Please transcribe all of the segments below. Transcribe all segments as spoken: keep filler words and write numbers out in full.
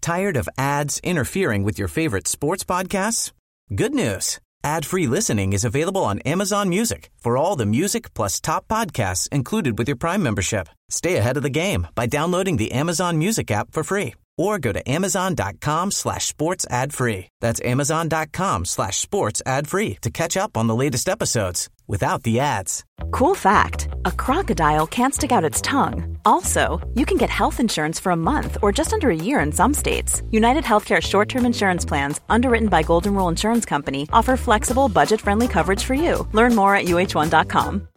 Tired of ads interfering with your favorite sports podcasts? Good news. Ad-free listening is available on Amazon Music for all the music plus top podcasts included with your Prime membership. Stay ahead of the game by downloading the Amazon Music app for free or go to amazon.com slash sports ad free. That's amazon.com slash sports ad free to catch up on the latest episodes without the ads. Cool fact, a crocodile can't stick out its tongue. Also, you can get health insurance for a month or just under a year in some states. United Healthcare short-term insurance plans, underwritten by Golden Rule Insurance Company, offer flexible, budget-friendly coverage for you. Learn more at U H one dot com.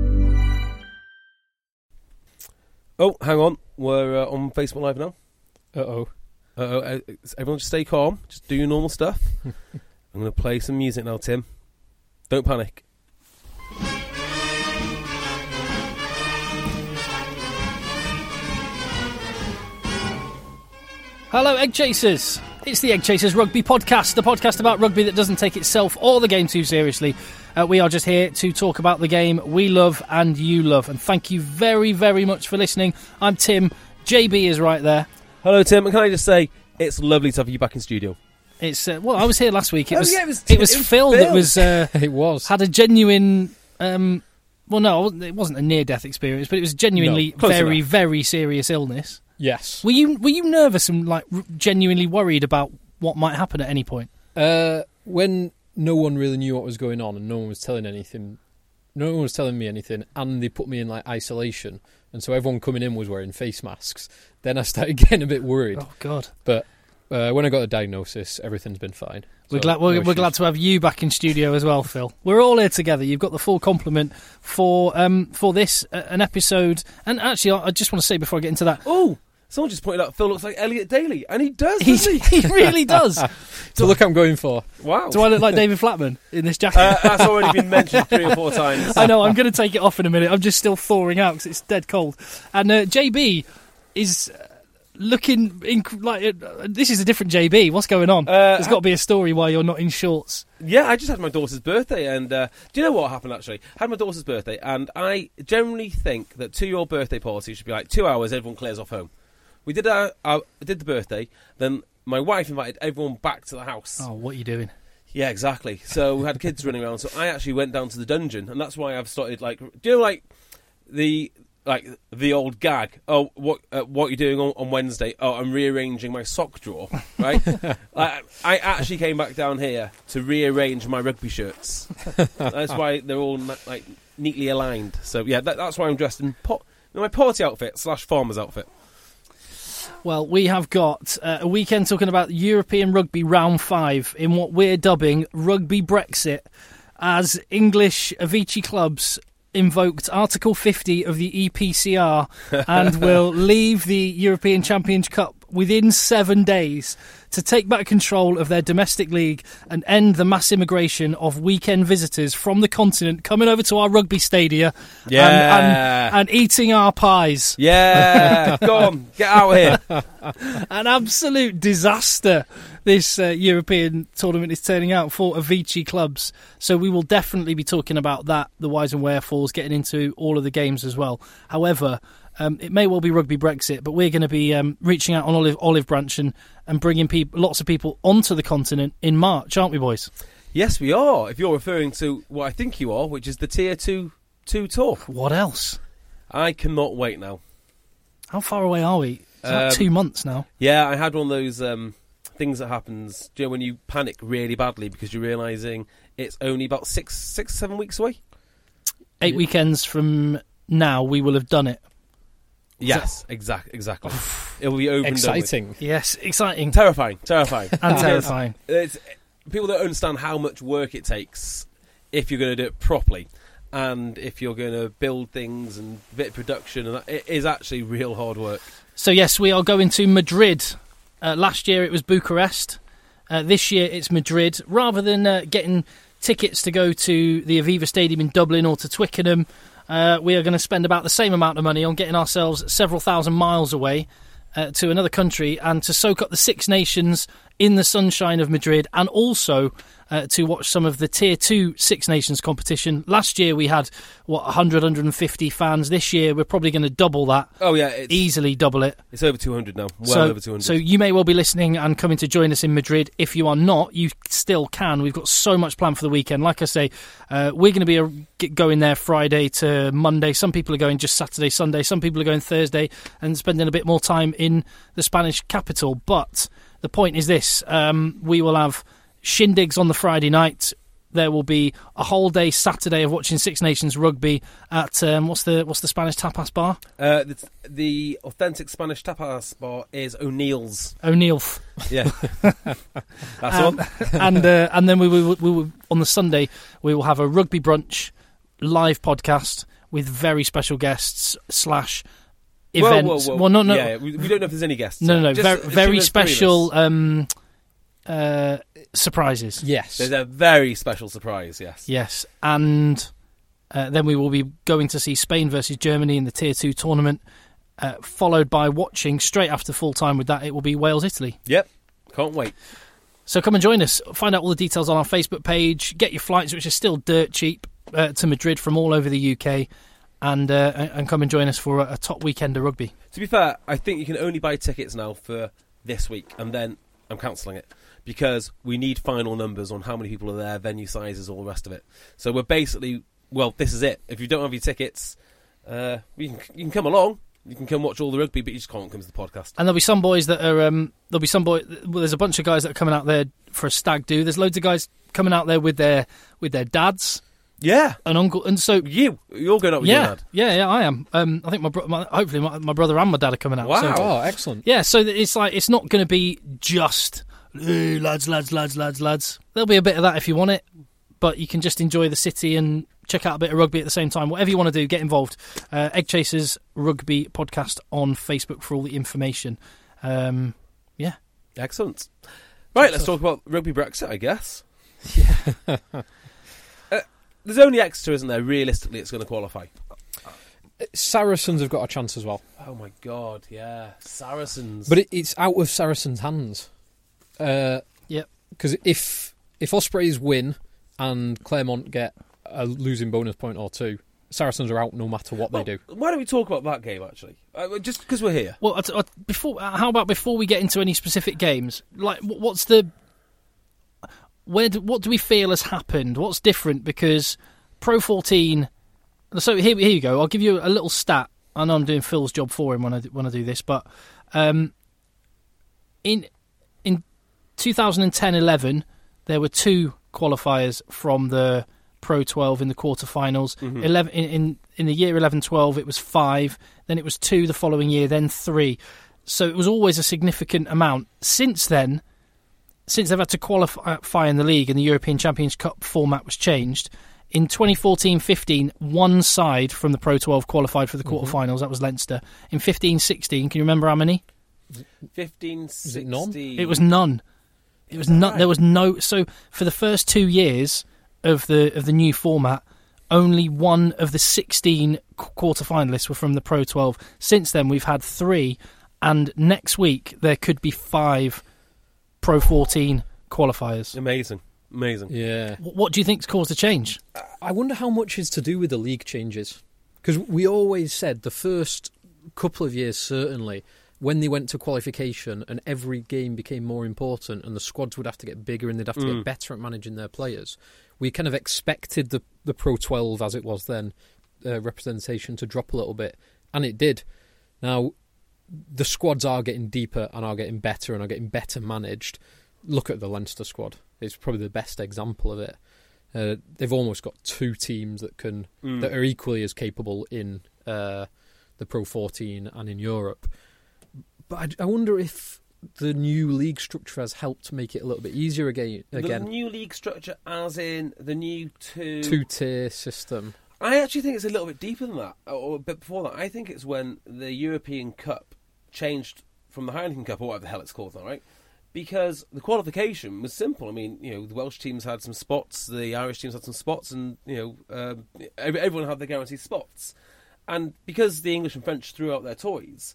Oh, hang on. We're uh, on Facebook Live now. Uh-oh. Uh-oh. Uh, everyone just stay calm. Just do your normal stuff. I'm going to play some music now, Tim. Don't panic. Hello, Egg Chasers. It's the Egg Chasers Rugby Podcast, the podcast about rugby that doesn't take itself or the game too seriously. Uh, we are just here to talk about the game we love and you love. And thank you very, very much for listening. I'm Tim. J B is right there. Hello, Tim. And can I just say, it's lovely to have you back in studio. It's uh, well, I was here last week. It oh, was, yeah, it was, it was it was Phil, Phil that was uh, it was had a genuine. Um, well, no, it wasn't a near-death experience, but it was genuinely no, very, enough. very serious illness. Yes. Were you were you nervous and like r- genuinely worried about what might happen at any point? Uh, when no one really knew what was going on and no one was telling anything, no one was telling me anything, and they put me in like isolation, and so everyone coming in was wearing face masks. Then I started getting a bit worried. Oh God! But uh, when I got the diagnosis, everything's been fine. We're so, glad we're, no we're glad to have you back in studio as well, Phil. We're all here together. You've got the full complement for um for this uh, an episode. And actually, I, I just want to say before I get into that. Oh. Someone just pointed out Phil looks like Elliot Daly, and he does, He, doesn't he? he really does. So look, I'm going for. Wow. Do I look like David Flatman in this jacket? Uh, that's already been mentioned three or four times. I know, I'm going to take it off in a minute. I'm just still thawing out because it's dead cold. And uh, J B is uh, looking inc- like... Uh, this is a different J B. What's going on? Uh, There's got to be a story why you're not in shorts. Yeah, I just had my daughter's birthday, and uh, do you know what happened, actually? I had my daughter's birthday, and I generally think that two-year birthday parties should be like two hours, everyone clears off home. We did our, our did the birthday, then my wife invited everyone back to the house. Oh, what are you doing? Yeah, exactly. So we had kids running around, so I actually went down to the dungeon, and that's why I've started, like, do you know, like, the like the old gag, oh, what uh, what are you doing on, on Wednesday? Oh, I'm rearranging my sock drawer, right? like, I actually came back down here to rearrange my rugby shirts. That's why they're all, like, neatly aligned. So, yeah, that, that's why I'm dressed in, pot, in my party outfit slash farmer's outfit. Well, we have got uh, a weekend talking about European Rugby Round five in what we're dubbing Rugby Brexit, as English Avicii clubs invoked Article fifty of the E P C R and will leave the European Champions Cup within seven days to take back control of their domestic league and end the mass immigration of weekend visitors from the continent coming over to our rugby stadia yeah. and, and, and eating our pies. Yeah, go on, get out of here. An absolute disaster this uh, European tournament is turning out for Avicii clubs. So we will definitely be talking about that, the whys and wherefores, getting into all of the games as well. However, Um, it may well be Rugby Brexit, but we're going to be um, reaching out on Olive, Olive Branch and, and bringing people, lots of people onto the continent in March, aren't we, boys? Yes, we are. If you're referring to what I think you are, which is the Tier two, two tour. What else? I cannot wait now. How far away are we? It's like Um, two months now. Yeah, I had one of those um, things that happens, you know, when you panic really badly because you're realising it's only about six, six, seven weeks away. Eight Yeah. weekends from now, we will have done it. Yes, exactly, exactly. It will be over Exciting. and done with. Yes, exciting. Terrifying, terrifying. And terrifying. It's, people don't understand how much work it takes if you're going to do it properly. And if you're going to build things and bit of production, and that, it is actually real hard work. So yes, we are going to Madrid. Uh, last year it was Bucharest. Uh, this year it's Madrid. Rather than uh, getting tickets to go to the Aviva Stadium in Dublin or to Twickenham, uh, we are going to spend about the same amount of money on getting ourselves several thousand miles away uh, to another country and to soak up the Six Nations in the sunshine of Madrid, and also uh, to watch some of the Tier two Six Nations competition. Last year we had, what, one hundred, one hundred fifty fans. This year we're probably going to double that. Oh, yeah. It's, easily double it. It's over two hundred now. Well so, over two hundred. So you may well be listening and coming to join us in Madrid. If you are not, you still can. We've got so much planned for the weekend. Like I say, uh, we're going to be a, get going there Friday to Monday. Some people are going just Saturday, Sunday. Some people are going Thursday and spending a bit more time in the Spanish capital. But the point is this. Um, we will have shindigs on the Friday night. There will be a whole day Saturday of watching Six Nations rugby at um, what's the what's the Spanish tapas bar? Uh, the, the authentic Spanish tapas bar is O'Neill's. O'Neill's. Yeah, that's um, all. and uh, and then we will, we will on the Sunday we will have a rugby brunch live podcast with very special guests slash events. Whoa, whoa, whoa. Well, no, no, yeah, we, we don't know if there's any guests. No, no, Just, very, very special. Us. Um, Uh, surprises. Yes. There's a very special surprise, yes. Yes, and uh, then we will be going to see Spain versus Germany in the Tier two tournament, uh, followed by watching, straight after full time with that, it will be Wales-Italy. Yep, can't wait. So come and join us. Find out all the details on our Facebook page. Get your flights, which are still dirt cheap, uh, to Madrid from all over the U K, and uh, and come and join us for a, a top weekend of rugby. To be fair, I think you can only buy tickets now for this week, and then I'm cancelling it. Because we need final numbers on how many people are there, venue sizes, all the rest of it. So we're basically, well, this is it. If you don't have your tickets, uh, you can you can come along. You can come watch all the rugby, but you just can't come to the podcast. And there'll be some boys that are, um, there'll be some boy. Well, there's a bunch of guys that are coming out there for a stag do. There's loads of guys coming out there with their with their dads. Yeah, an uncle, and so you you're going out with yeah, your dad. Yeah, yeah, I am. Um, I think my, bro- my hopefully my, my brother and my dad are coming out. Wow, so, oh, excellent. Yeah, so it's like it's not going to be just. Hey, lads, lads, lads, lads, lads. There'll be a bit of that if you want it, but you can just enjoy the city and check out a bit of rugby at the same time. Whatever you want to do, get involved. Uh, Egg Chasers Rugby Podcast on Facebook for all the information. Um, yeah. Excellent. Right, let's talk about rugby Brexit, I guess. Yeah. uh, there's only Exeter, isn't there? Realistically, it's going to qualify. Saracens have got a chance as well. Oh my God, yeah, Saracens. But it, it's out of Saracens' hands. Uh, yep. Because if if Ospreys win and Claremont get a losing bonus point or two, Saracens are out no matter what well, they do. Why don't we talk about that game actually? Uh, just because we're here. Well, uh, before how about before we get into any specific games? Like, what's the where? Do, what do we feel has happened? What's different? Because Pro fourteen. So here, here you go. I'll give you a little stat. I know I'm doing Phil's job for him when I when I do this, but um, in in twenty ten eleven, there were two qualifiers from the Pro twelve in the quarterfinals. Mm-hmm. Eleven in, in in the year eleven twelve, it was five. Then it was two the following year. Then three. So it was always a significant amount. Since then, since they've had to qualify in the league and the European Champions Cup format was changed. In twenty fourteen fifteen, one side from the Pro twelve qualified for the quarterfinals. Mm-hmm. That was Leinster. In fifteen sixteen, can you remember how many? fifteen sixteen. Was it none? It was none. It was not. Right? There was no. So for the first two years of the of the new format, only one of the sixteen quarterfinalists were from the Pro twelve. Since then, we've had three, and next week there could be five Pro fourteen qualifiers. Amazing. Amazing. Yeah. What do you think's caused the change? I wonder how much is to do with the league changes. Because we always said the first couple of years, certainly, when they went to qualification and every game became more important and the squads would have to get bigger and they'd have to mm. get better at managing their players, we kind of expected the, the Pro twelve, as it was then, uh, representation to drop a little bit. And it did. Now, the squads are getting deeper and are getting better and are getting better managed. Look at the Leinster squad. It's probably the best example of it. Uh, they've almost got two teams that can mm. that are equally as capable in uh, the Pro fourteen and in Europe. But I, I wonder if the new league structure has helped make it a little bit easier again. again. The new league structure, as in the new two two-tier system. I actually think it's a little bit deeper than that, or a bit before that. I think it's when the European Cup changed from the Heineken Cup, or whatever the hell it's called now, right? Because the qualification was simple. I mean, you know, the Welsh teams had some spots, the Irish teams had some spots, and, you know, um, everyone had their guaranteed spots. And because the English and French threw out their toys,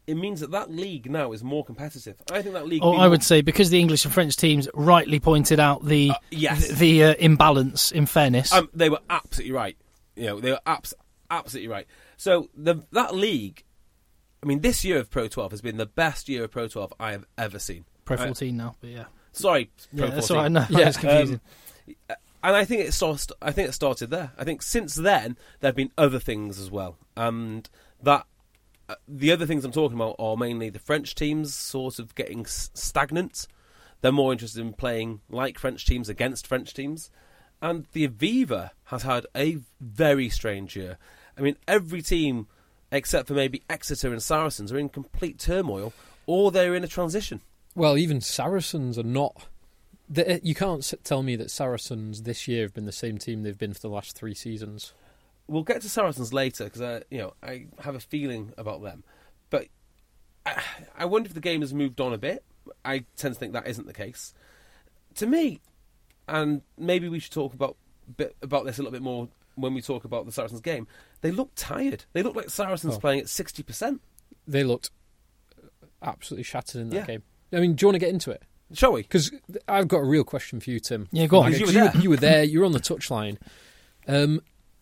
it means that that league now is more competitive. I think that league. Oh, be I more- would say because the English and French teams rightly pointed out the Uh, yes. the, the uh, imbalance. In fairness, Um, they were absolutely right. You know, they were abs- absolutely right. So the that league, I mean, this year of Pro twelve has been the best year of Pro twelve I have ever seen. Pro Right? fourteen now, but yeah, Sorry, Pro yeah, that's fourteen. all right. No, Yeah, it's confusing. Um, and I think it started. I think it started there. I think since then there have been other things as well, and that uh, the other things I'm talking about are mainly the French teams sort of getting s- stagnant. They're more interested in playing like French teams against French teams, and the Aviva has had a very strange year. I mean, every team except for maybe Exeter and Saracens are in complete turmoil, or they're in a transition. Well, even Saracens are not. they- You can't s- tell me that Saracens this year have been the same team they've been for the last three seasons. We'll get to Saracens later because I, you know, I have a feeling about them. But I, I wonder if the game has moved on a bit. I tend to think that isn't the case. To me, and maybe we should talk about bit about this a little bit more when we talk about the Saracens game. They look tired. They look like Saracens Oh. playing at sixty percent. They looked absolutely shattered in that Yeah. game. I mean, do you want to get into it? Shall we? Because I've got a real question for you, Tim. Yeah, go on. Like, You were 'cause you, there. you were there. You were on the touchline. Um,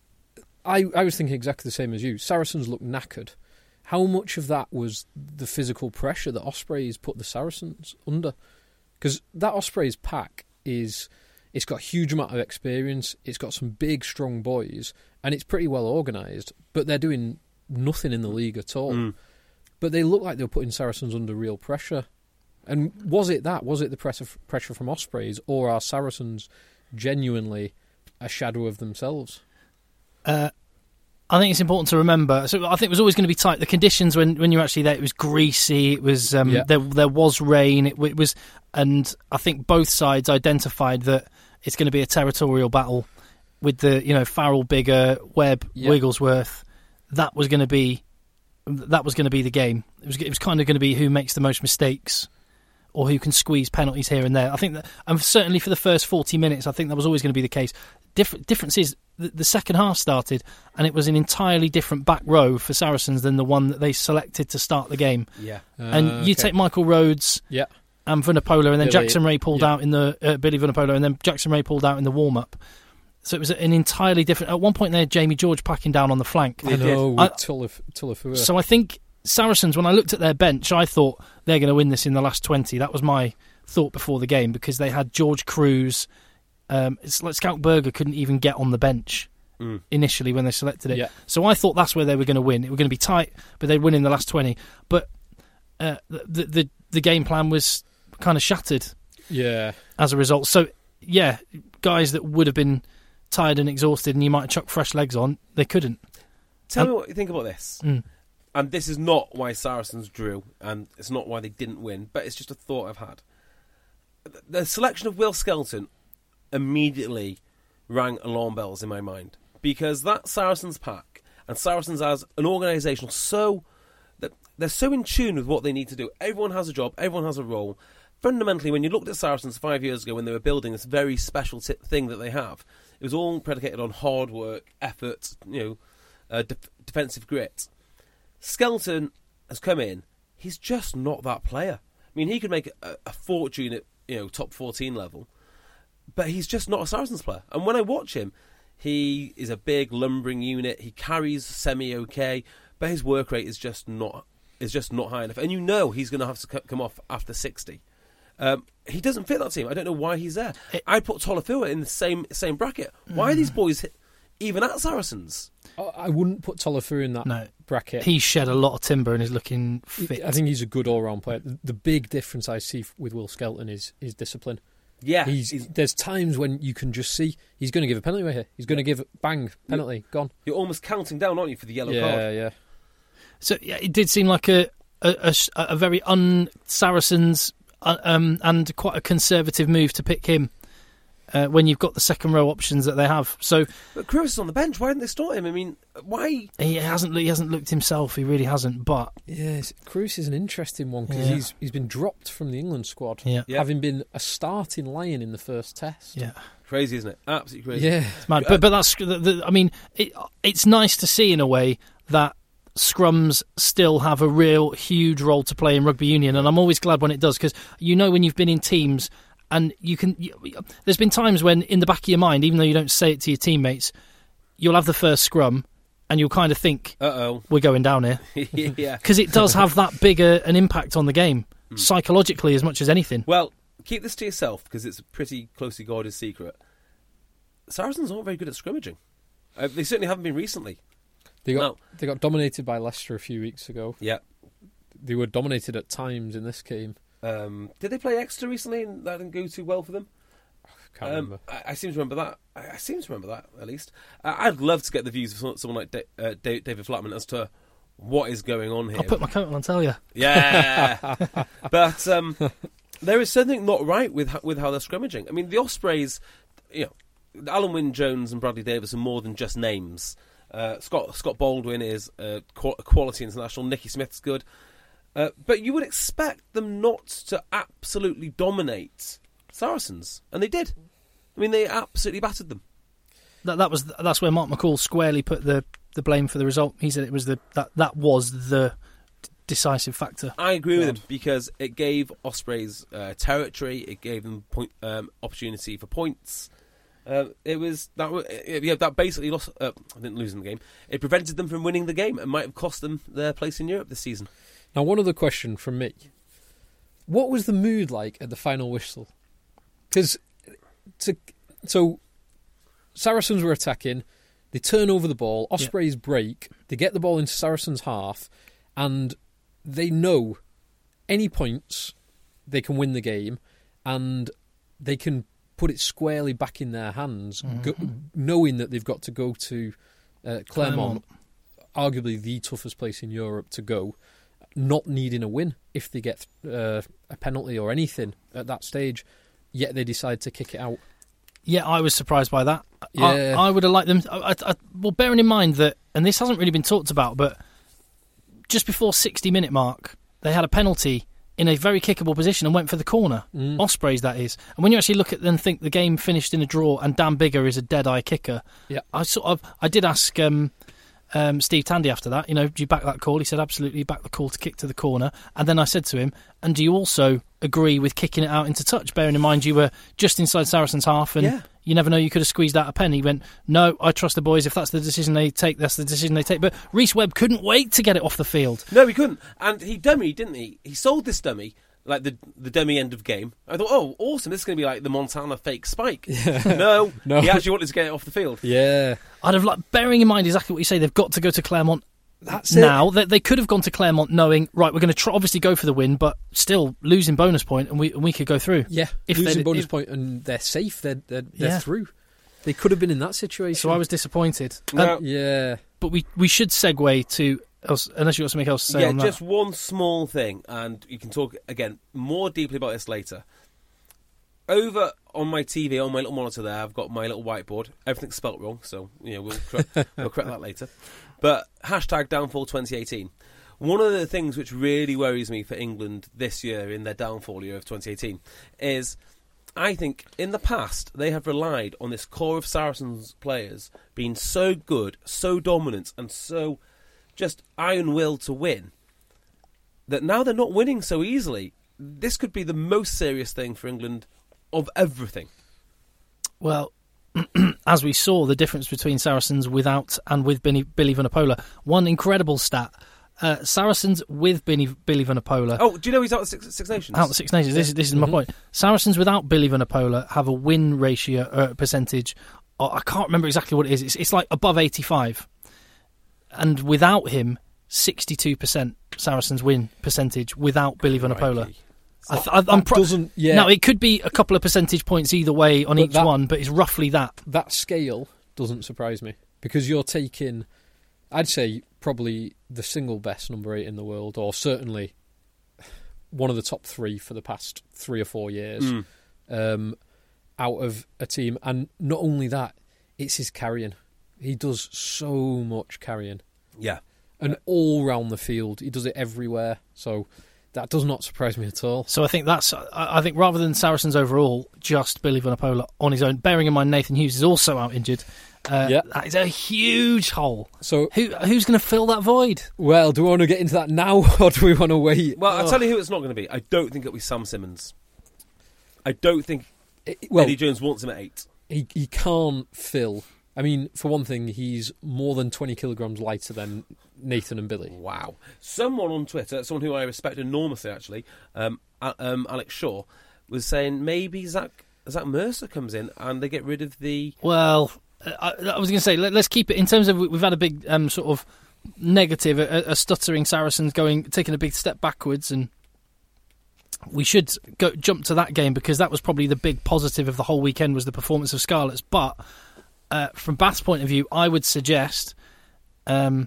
I I was thinking exactly the same as you. Saracens looked knackered. How much of that was the physical pressure that Ospreys put the Saracens under? Because that Ospreys pack is, it's got a huge amount of experience. It's got some big, strong boys, and it's pretty well organised. But they're doing nothing in the league at all. Mm. But they look like they were putting Saracens under real pressure. And was it that? Was it the pressure pressure from Ospreys, or are Saracens genuinely a shadow of themselves? Uh, I think it's important to remember. So I think it was always going to be tight. The conditions when, when you were actually there, it was greasy. It was um, Yeah. there there was rain. It, it was, and I think both sides identified that it's going to be a territorial battle with the you know Farrell, Bigger, Webb, Yeah. Wigglesworth. That was going to be that was going to be the game. It was it was kind of going to be who makes the most mistakes, or who can squeeze penalties here and there. I think that, and certainly for the first forty minutes, I think that was always going to be the case. Different difference is the, the second half started, and it was an entirely different back row for Saracens than the one that they selected to start the game. Yeah. and Uh, you okay. take Michael Rhodes Yeah. and Vunipola, and then Billy, Jackson Ray pulled yeah. out in the uh, Billy Vunipola, and then Jackson Ray pulled out in the warm up. So it was an entirely different. At one point, they had Jamie George packing down on the flank. I know, I- with Tulif- Tulifua. So I think Saracens, when I looked at their bench, I thought they're going to win this in the last twenty. That was my thought before the game, because they had George Cruz. Um, it's like Scout Berger couldn't even get on the bench Mm. initially when they selected it. Yeah. So I thought that's where they were going to win. It were going to be tight, but they'd win in the last twenty. But uh, the, the the game plan was kind of shattered yeah. as a result. So yeah, guys that would have been tired and exhausted, and you might have chucked fresh legs on, they couldn't. Tell Um, me what you think about this. Mm. And this is not why Saracens drew, and it's not why they didn't win, but it's just a thought I've had. The selection of Will Skelton immediately rang alarm bells in my mind, because that Saracens pack, and Saracens as an organisation, so that they're so in tune with what they need to do. Everyone has a job, everyone has a role. Fundamentally, when you looked at Saracens five years ago when they were building this very special t- thing that they have, it was all predicated on hard work, effort, you know, uh, de- defensive grit. Skelton has come in. He's just not that player. I mean, he could make a, a fortune at you know top fourteen level, but he's just not a Saracens player. And when I watch him, he is a big lumbering unit. He carries semi okay, but his work rate is just not is just not high enough. And you know he's going to have to c- come off after sixty. Um, he doesn't fit that team. I don't know why he's there. It- I put Tolofua in the same same bracket. Why are these boys even at Saracens? I- I wouldn't put Tolofua in that No. bracket. He's shed a lot of timber and is looking fit. I think he's a good all-round player. The- The big difference I see f- with Will Skelton is his discipline. Yeah, He's, he's- there's times when you can just see he's going to give a penalty away here. He's going to give bang penalty gone. you're almost counting down, aren't you, for the yellow yeah, card? yeah. So yeah, it did seem like a a, a, a very un-Saracens uh, um, and quite a conservative move to pick him uh, when you've got the second row options that they have. So But Cruz is on the bench. Why didn't they start him? I mean, why? he hasn't he hasn't looked himself. He really hasn't. But Yes, Cruz is an interesting one because Yeah. he's he's been dropped from the England squad, yeah, Yeah. having been a starting Lion in the first test. yeah. Crazy, isn't it? Absolutely crazy. yeah. It's mad. But but that's the, the, I mean, it, it's nice to see in a way that scrums still have a real huge role to play in rugby union, and I'm always glad when it does, because you know when you've been in teams and you can. You, there's been times when in the back of your mind, even though you don't say it to your teammates, you'll have the first scrum and you'll kind of think, uh-oh, we're going down here. Yeah. Because it does have that bigger an impact on the game, mm. psychologically as much as anything. Well, keep this to yourself, because it's a pretty closely guarded secret. Saracens aren't very good at scrimmaging. Uh, they certainly haven't been recently. They got no. they got dominated by Leicester a few weeks ago. Yeah. They were dominated at times in this game. Um, did they play Exeter recently and that didn't go too well for them? Can't um, remember. I, I seem to remember that. I, I seem to remember that, at least. Uh, I'd love to get the views of someone like da- uh, David Flatman as to what is going on here. I'll put my coat on and tell you. Yeah. But um, there is something not right with with how they're scrimmaging. I mean, the Ospreys, you know, Alan Wynne-Jones and Bradley Davis are more than just names. Uh, Scott Scott Baldwin is a quality international. Nicky Smith's good. Uh, but you would expect them not to absolutely dominate Saracens, and they did. I mean, they absolutely battered them. That that was that's where Mark McCall squarely put the, the blame for the result. He said it was the that that was the decisive factor. I agree with him, because it gave Ospreys uh, territory. It gave them point, um, opportunity for points. Uh, it was that. Yeah, that basically lost. Uh, I didn't lose in the game. It prevented them from winning the game and might have cost them their place in Europe this season. Now, one other question from me: what was the mood like at the final whistle? Because to so Saracens were attacking, they turn over the ball. Ospreys yeah. break. They get the ball into Saracens' half, and they know any points they can win the game, and they can put it squarely back in their hands, mm-hmm. go, knowing that they've got to go to uh, Clermont, Clermont, arguably the toughest place in Europe to go, not needing a win if they get uh, a penalty or anything at that stage, yet they decide to kick it out. Yeah, I was surprised by that. Yeah. I, I would have liked them... I, I, well, bearing in mind that, and this hasn't really been talked about, but just before sixty-minute mark, they had a penalty in a very kickable position and went for the corner. Mm. Ospreys, that is. And when you actually look at it and think the game finished in a draw and Dan Bigger is a dead-eye kicker, yeah. I sort of I did ask um, um, Steve Tandy after that, you know, do you back that call? He said, absolutely, back the call to kick to the corner. And then I said to him, and do you also agree with kicking it out into touch, bearing in mind you were just inside Saracens' half and... Yeah. You never know, you could have squeezed out a pen. He went, no, I trust the boys. If that's the decision they take, that's the decision they take. But Rhys Webb couldn't wait to get it off the field. No, he couldn't. And he dummied, didn't he? He sold this dummy, like the the dummy end of game. I thought, oh, awesome, this is going to be like the Montana fake spike. Yeah. No, no, he actually wanted to get it off the field. Yeah. I'd have, like, bearing in mind exactly what you say, they've got to go to Clermont. That's now it. They, they could have gone to Clermont knowing, right, we're going to try, obviously go for the win, but still losing bonus point, and we and we could go through. Yeah, if losing bonus if, point, and they're safe. They're they're, they're yeah. through. They could have been in that situation. So I was disappointed. No. Um, yeah, but we we should segue to else, unless you've got something else to say. Yeah, on just that. one small thing, and you can talk again more deeply about this later. Over on my T V, on my little monitor there, I've got my little whiteboard. Everything's spelt wrong, so you know we'll correct, we'll correct that later. But hashtag downfall twenty eighteen. One of the things which really worries me for England this year in their downfall year of twenty eighteen is, I think in the past they have relied on this core of Saracens players being so good, so dominant, and so just iron-willed to win, that now they're not winning so easily. This could be the most serious thing for England of everything. Well, as we saw, the difference between Saracens without and with Billy, Billy Vunipola. One incredible stat. Uh, Saracens with Billy, Billy Vunipola. Oh, do you know he's out of Six, six Nations? Out of the Six Nations. This, is, this is mm-hmm. my point. Saracens without Billy Vunipola have a win ratio uh, percentage. Oh, I can't remember exactly what it is. It's, it's like above eighty-five. And without him, sixty-two percent Saracens win percentage without Billy Vunipola. I th- I, I'm pro- doesn't, yeah. Now, it could be a couple of percentage points either way on But each that- one, but it's roughly that. that scale doesn't surprise me, because you're taking, I'd say, probably the single best number eight in the world, or certainly one of the top three for the past three or four years, Mm. um, out of a team. And not only that, it's his carrying. He does so much carrying. Yeah. And all round the field. He does it everywhere. So that does not surprise me at all. So I think that's, I I think rather than Saracens overall, just Billy Vunipola on his own, bearing in mind Nathan Hughes is also out injured. Uh, Yeah. That is a huge hole. So, Who Who's going to fill that void? well, do we want to get into that now, or do we want to wait? Well, I'll tell you who it's not going to be. I don't think it'll be Sam Simmons. I don't think It- well, Eddie Jones wants him at eight. he he can't fill. I mean, for one thing, he's more than twenty kilograms lighter than Nathan and Billy. Wow. Someone on Twitter, someone who I respect enormously, actually, um, A- um, Alex Shaw, was saying maybe Zach Zach Mercer comes in and they get rid of the... Well, I, I was going to say, let, let's keep it in terms of we've had a big um, sort of negative, a, a stuttering Saracens going, taking a big step backwards, and we should go jump to that game because that was probably the big positive of the whole weekend was the performance of Scarlets. But uh, from Bath's point of view, I would suggest um,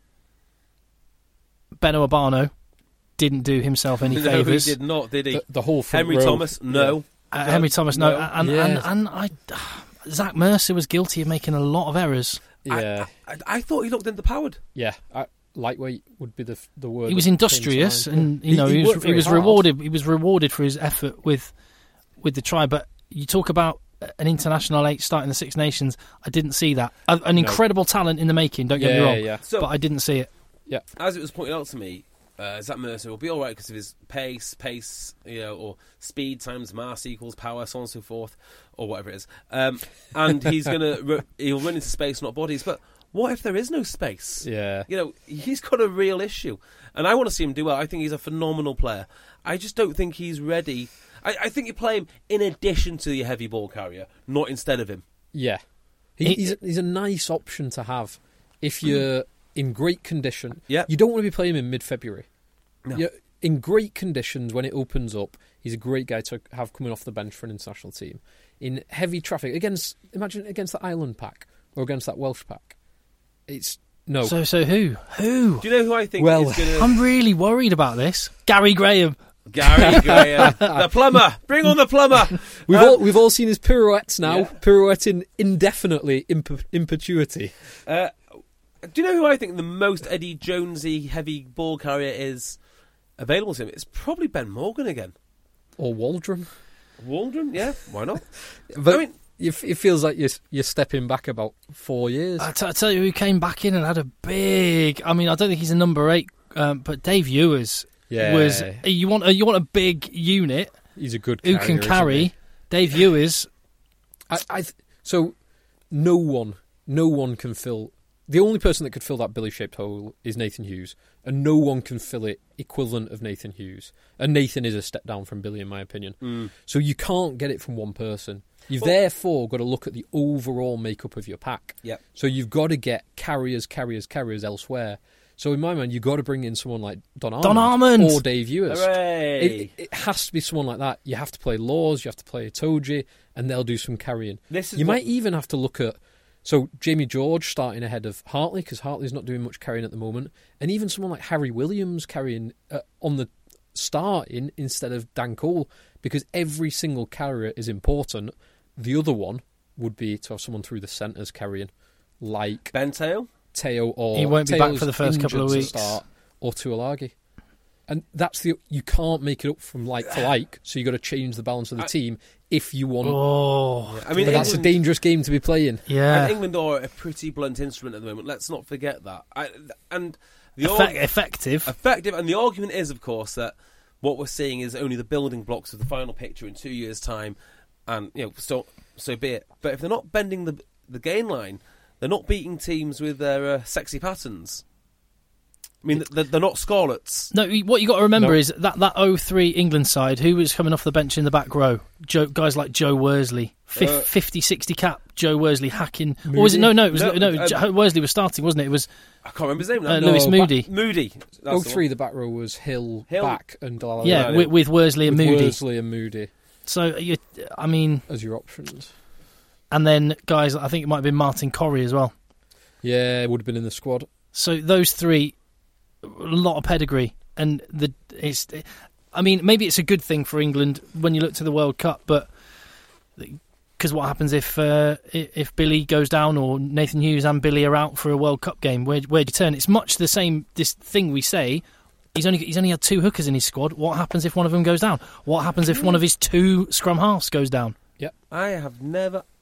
Beno Abano didn't do himself any No, he favours. did not, did he? The, the whole front Henry row. Thomas, no. Uh, Henry Thomas, no, No. and, Yeah. and and I, Zach Mercer was guilty of making a lot of errors. Yeah, I, I, I thought he looked underpowered. yeah. I, lightweight would be the the word. He was that came to industrious, mind. and you He- know he he, worked was he very was hard. rewarded. He was rewarded for his effort with with the try. But you talk about an international eight starting the Six Nations. I didn't see that. A- An incredible talent in the making. Don't get Yeah, me wrong. yeah. So, But I didn't see it. Yeah, as it was pointed out to me, uh, Zach Mercer will be all right because of his pace, pace, you know, or speed times mass equals power, so on and so forth, or whatever it is. Um, and he's gonna ru- he'll run into space, not bodies. But what if there is no space? yeah. You know, he's got a real issue, and I want to see him do well. I think he's a phenomenal player. I just don't think he's ready. I, I think you play him in addition to your heavy ball carrier, not instead of him. Yeah, he, He- he's a, he's a nice option to have if you're in great condition. Yeah. You don't want to be playing him in mid-February. No. You're in great conditions when it opens up. He's a great guy to have coming off the bench for an international team. In heavy traffic against, imagine against the Ireland pack or against that Welsh pack. It's no. So so who who? Do you know who I think Well, is going to... I'm really worried about this. Gary Graham. Gary Graham. The plumber. Bring on the plumber. We've Um, all we've all seen his pirouettes now, Yeah. pirouetting indefinitely in per- in perpetuity. Uh, do you know who I think the most Eddie Jonesy heavy ball carrier is available to him? It's probably Ben Morgan again. Or Waldron. Waldron, yeah, why not? But I mean- you f- it feels like you're you're stepping back about four years. I, t- I tell you who came back in and had a big. I mean, I don't think he's a number eight, um, but Dave Ewers Yeah. was. You want a, you want a big unit He's a good who carrier, can isn't carry. he? Dave Ewers. I, I th- so no one, no one can fill. The only person that could fill that Billy-shaped hole is Nathan Hughes, and no one can fill it equivalent of Nathan Hughes. And Nathan is a step down from Billy, in my opinion. Mm. So you can't get it from one person. You've Well- therefore got to look at the overall makeup of your pack. Yep. So you've got to get carriers, carriers, carriers elsewhere. So in my mind, you've got to bring in someone like Don Armand, Don Armand! or Dave Ewers. Hooray! It, it has to be someone like that. You have to play Laws, you have to play Itoje, and they'll do some carrying. This is you what- might even have to look at so Jamie George starting ahead of Hartley because Hartley's not doing much carrying at the moment, and even someone like Harry Williams carrying uh, on the starting instead of Dan Cole because every single carrier is important. The other one would be to have someone through the centres carrying, like Ben Tail? Teo or He won't be back Teo's for the first couple of injured weeks. to start, or Tuolagi. And that's the you can't make it up from like for like, so you got to change the balance of the I- team if you want. Oh, I mean, But that's a England- dangerous game to be playing. yeah. And England are a pretty blunt instrument at the moment. Let's not forget that. I, and the Effect- arg- effective. effective, and the argument is, of course, that what we're seeing is only the building blocks of the final picture in two years' time, and you know, so so be it. But if they're not bending the the gain line, they're not beating teams with their uh, sexy patterns. I mean, they're, they're not Scarlets. No, what you got to remember No. is that that oh three England side, who was coming off the bench in the back row? Joe, guys like Joe Worsley, Fif- Uh, fifty, sixty cap. Joe Worsley hacking. Or was it? No, no, it was No, no. uh, Joe Worsley was starting, wasn't it? It was I can't remember his name now. uh, No, Lewis but- Moody. Moody. That's Oh, the three, one. the back row was Hill, Hill. back, and Dalala. Yeah, yeah. with, with Worsley and With Moody. Worsley and Moody So you, I mean, as your options. and then guys, I think it might have been Martin Corrie as well. Yeah, it would have been in the squad. So those three, a lot of pedigree, and the it's. I mean, maybe it's a good thing for England when you look to the World Cup, but because what happens if uh, if Billy goes down or Nathan Hughes and Billy are out for a World Cup game? Where where do you turn? It's much the same. This thing we say. He's only he's only had two hookers in his squad. What happens if one of them goes down? What happens if one of his two scrum halves goes down? I have never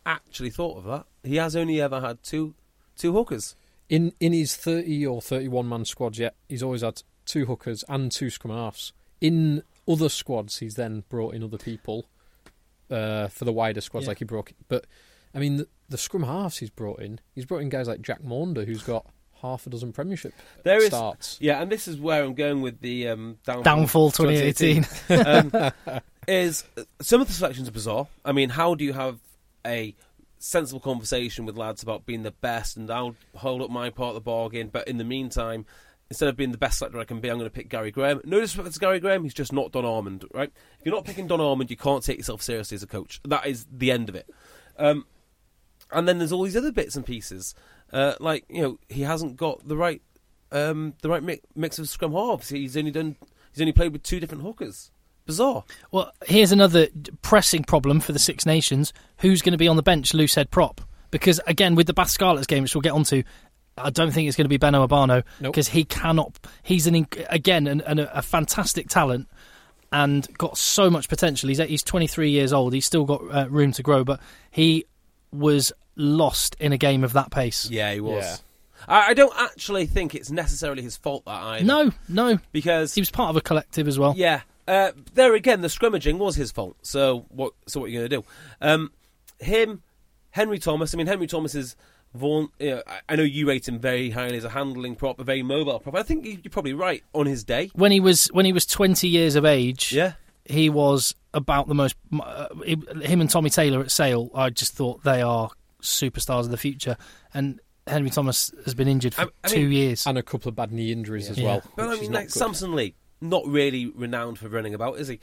actually thought of that. He has only ever had two two hookers. In in his thirty or thirty-one man squads, yet he's always had two hookers and two scrum halves. In other squads, he's then brought in other people uh, for the wider squads, Yeah. like he brought. But I mean, the, the scrum halves he's brought in, he's brought in guys like Jack Maunder, who's got half a dozen Premiership There is, starts. yeah, and this is where I'm going with the um, downfall, Downfall twenty eighteen. um, is uh, some of the selections are bizarre. I mean, how do you have a sensible conversation with lads about being the best, and I'll hold up my part of the bargain, but in the meantime, instead of being the best selector I can be, I'm going to pick Gary Graham. No disrespect to Gary Graham, he's just not Don Armand, right? If you're not picking Don Armand, you can't take yourself seriously as a coach. That is the end of it. Um, and then there's all these other bits and pieces, uh, like, you know, he hasn't got the right um, the right mi- mix of scrum halves. He's only done he's only played with two different hookers. Bizarre. Well, here's another pressing problem for the Six Nations. Who's going to be on the bench, loose head prop? Because, again, with the Bath Scarlets game, which we'll get onto, I don't think it's going to be Beno Abano, because Nope. he cannot... He's, an again, an, an, a fantastic talent and got so much potential. He's he's twenty-three years old. He's still got uh, room to grow, but he was lost in a game of that pace. Yeah, he was. Yeah. I, I don't actually think it's necessarily his fault, that either. No, no. Because... He was part of a collective as well. Yeah. Uh, there again, the scrimmaging was his fault. So what? So what are you going to do? Um, him, Henry Thomas. I mean, Henry Thomas is. Vaughan, you know, I, I know you rate him very highly as a handling prop, a very mobile prop. I think you're probably right on his day. When he was when he was twenty years of age, Yeah. he was about the most. Uh, him and Tommy Taylor at Sale, I just thought they are superstars of the future. And Henry Thomas has been injured for I- I two mean- years. And a couple of bad knee injuries as Yeah. well. But I which is mean, not like good. Samson Lee, not really renowned for running about, is he?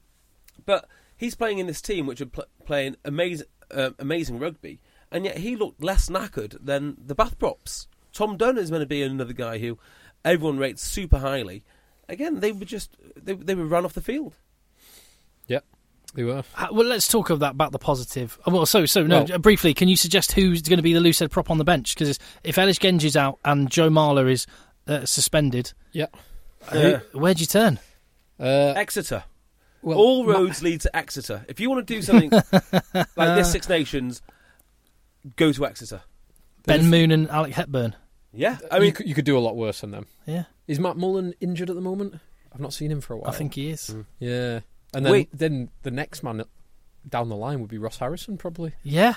But he's playing in this team which are pl- playing amazing, uh, amazing rugby, and yet he looked less knackered than the Bath props. Tom Dunn is going to be another guy who everyone rates super highly. Again, they were just they, they were run off the field. Yep, they were. Uh, well, let's talk of that about the positive. Uh, Well, so so no. Well- briefly, can you suggest who's going to be the loose head prop on the bench? Because if Elish Genji's out and Joe Marler is uh, suspended, Yeah. Yeah. who, where'd you turn? Uh, Exeter. well, All Ma- roads lead to Exeter. If you want to do something like this Six Nations, go to Exeter. Ben Moon and Alec Hepburn. Yeah, I you, mean, could, you could do a lot worse than them. Yeah, Is Matt Mullen injured at the moment? I've not seen him for a while. I think he is. Yeah. And then, Wait. then the next man down the line would be Ross Harrison, probably. Yeah,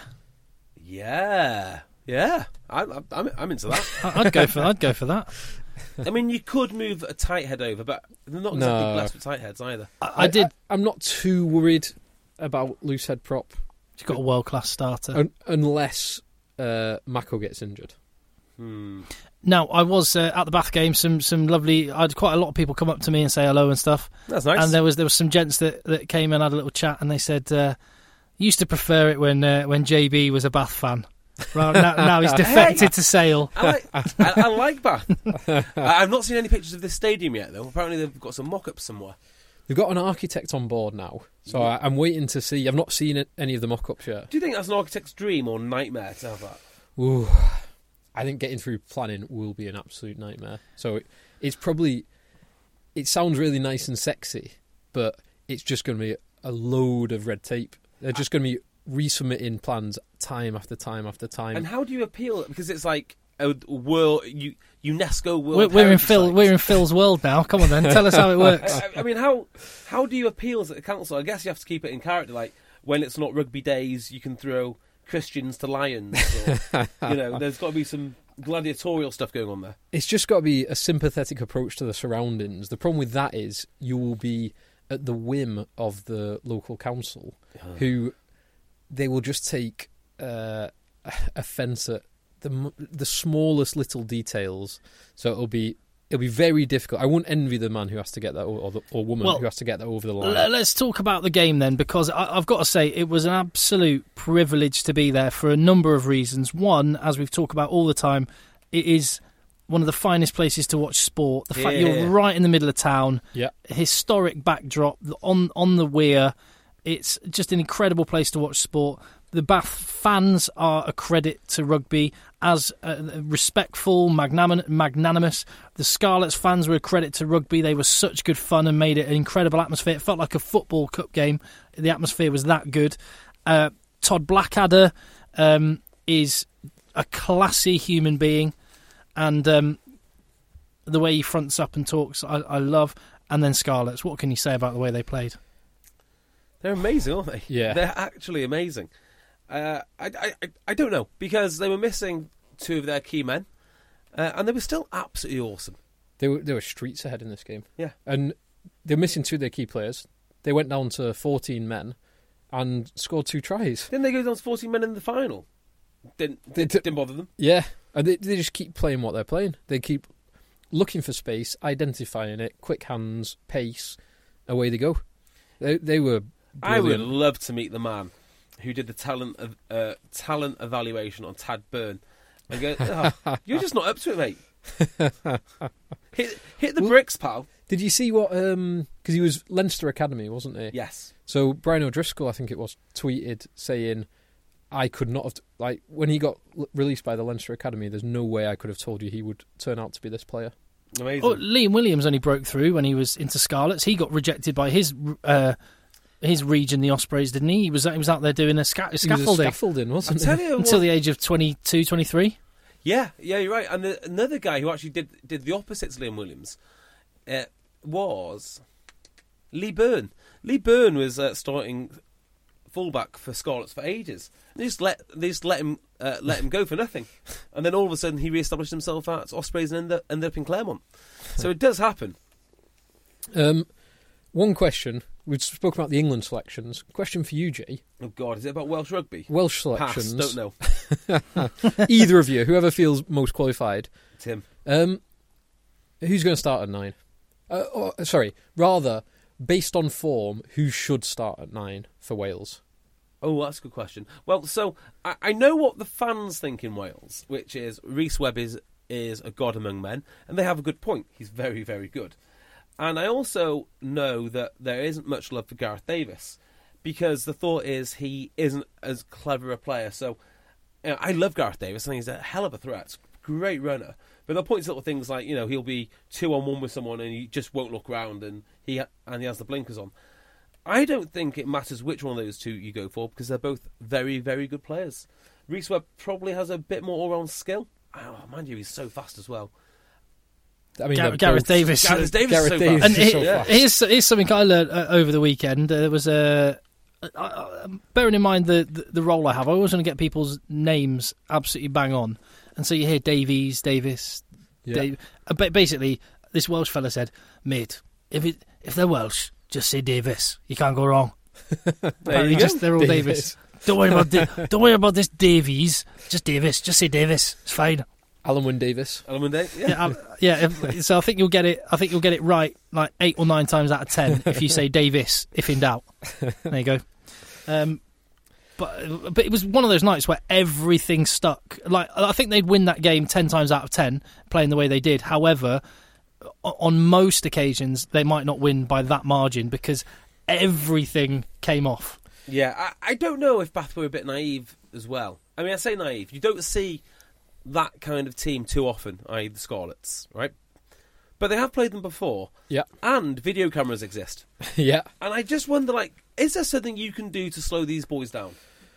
yeah, yeah. I'm, I'm, I'm into that. I- I'd go for I'd go for that. I mean, you could move a tight head over, but they're not exactly No. blessed with tight heads either. I, I did. I, am not too worried about loose head prop He's got a world class starter. un- unless uh, Mako gets injured. Hmm. Now, I was uh, at the Bath game. Some some lovely. I had quite a lot of people come up to me and say hello and stuff. That's nice. And there was there was some gents that, that came and had a little chat, and they said uh, used to prefer it when uh, when J B was a Bath fan. Right, now, now he's defected to Sale. I like, I, I like Bath. I, I've not seen any pictures of this stadium yet, though. Apparently, they've got some mock-ups somewhere. They've got an architect on board now, so I, I'm waiting to see. I've not seen it, any of the mock-ups yet. Do you think that's an architect's dream or nightmare to have that? Ooh, I think getting through planning will be an absolute nightmare. So it, it's probably, it sounds really nice and sexy, but it's just going to be a load of red tape. They're just going to be resubmitting plans time after time after time. And how do you appeal it? Because it's like a world, U, UNESCO World. We're, we're in Heritage Phil. Site. We're in Phil's world now. Come on, then, tell us how it works. I, I mean, how how do you appeal as a council? I guess you have to keep it in character. Like when it's not rugby days, you can throw Christians to lions. Or, you know, there's got to be some gladiatorial stuff going on there. It's just got to be a sympathetic approach to the surroundings. The problem with that is you will be at the whim of the local council, who they will just take uh, offence at the m- the smallest little details. So it'll be it'll be very difficult. I wouldn't envy the man who has to get that, or, or, the, or woman Well, who has to get that over the line. L- Let's talk about the game then, because I- I've got to say it was an absolute privilege to be there for a number of reasons. One, as we've talked about all the time, it is one of the finest places to watch sport. The fact Yeah. you're right in the middle of town, Yeah. historic backdrop on on the weir. It's just an incredible place to watch sport. The Bath fans are a credit to rugby, as uh, respectful, magnanim- magnanimous. The Scarlets fans were a credit to rugby. They were such good fun and made it an incredible atmosphere. It felt like a football cup game. The atmosphere was that good. Uh, Todd Blackadder um, is a classy human being, and um, the way he fronts up and talks, I, I love. And then Scarlets, what can you say about the way they played? They're amazing, aren't they? Yeah. They're actually amazing. Uh, I, I, I don't know, because they were missing two of their key men, uh, and they were still absolutely awesome. They were, they were streets ahead in this game. Yeah. And they were missing two of their key players. They went down to fourteen men and scored two tries. Didn't they go down to fourteen men in the final? Didn't, They didn't, d- didn't bother them. Yeah. And they, they just keep playing what they're playing. They keep looking for space, identifying it, quick hands, pace, away they go. They, they were I would brilliant. love to meet the man who did the talent of, uh, talent evaluation on Tad Byrne. And go, oh, you're just not up to it, mate. hit, hit the Well- bricks, pal. Did you see what... um 'cause he was Leinster Academy, wasn't he? Yes. So Brian O'Driscoll, I think it was, tweeted saying, I could not have... Like, when he got l- released by the Leinster Academy, there's no way I could have told you he would turn out to be this player. Amazing. Oh, Liam Williams only broke through when he was into Scarlets. He got rejected by his uh, his region, the Ospreys, didn't he? He was he was out there doing a sca- He was a scaffolding scaffolding, I'll wasn't tell he? you until what, the age of twenty-two, twenty-three. yeah, yeah, you're right. And the, another guy who actually did did the opposite to Liam Williams uh, was Lee Byrne. Lee Byrne was uh, starting fullback for Scarlets for ages. They just let they just let him uh, let him go for nothing, and then all of a sudden he re-established himself at Ospreys and ended, ended up in Claremont. So it does happen. Um, one question. We've spoken about the England selections. Question for you, Jay. Oh God, is it about Welsh rugby? Welsh Pass. selections. Don't know. Either of you, whoever feels most qualified. Tim. Um, who's going to start at nine? Uh, or, sorry, rather, based on form, who should start at nine for Wales? Oh, that's a good question. Well, so I, I know what the fans think in Wales, which is Rhys Webb is is a god among men, and they have a good point. He's very, very good. And I also know that there isn't much love for Gareth Davis, because the thought is he isn't as clever a player. So you know, I love Gareth Davis. I think he's a hell of a threat. Great runner. But they'll point to little things like, you know, he'll be two on one with someone and he just won't look round, and he ha- and he has the blinkers on. I don't think it matters which one of those two you go for, because they're both very, very good players. Rhys Webb probably has a bit more all-round skill. Oh, mind you, he's so fast as well. I mean, Gar- they're Gareth both- Davis. Gareth Davis Gareth is so Davis fast. And is he- so yeah. fast. here's, here's something I learned uh, over the weekend. Uh, there was a. Uh, uh, bearing in mind the, the, the role I have, I always want to get people's names absolutely bang on. And so you hear Davies, Davis, Yeah. Dave. Uh, ba- basically, this Welsh fella said, mate, if it if they're Welsh, just say Davis. You can't go wrong. There you go. just, they're all Davis. Don't worry about the, don't worry about this Davies. Just Davis. Just say Davis. It's fine. Alan Wynne Davis. Alan Day, yeah. Yeah, um, yeah. If, so I think you'll get it. I think you'll get it right, like eight or nine times out of ten, if you say Davis. If in doubt, there you go. Um, but but it was one of those nights where everything stuck. Like I think they'd win that game ten times out of ten, playing the way they did. However, o- on most occasions they might not win by that margin because everything came off. Yeah, I, I don't know if Bath were a bit naive as well. I mean, I say naive. You don't see that kind of team too often, that is the Scarlets, right? But they have played them before. Yeah. And video cameras exist. Yeah. And I just wonder, like, is there something you can do to slow these boys down?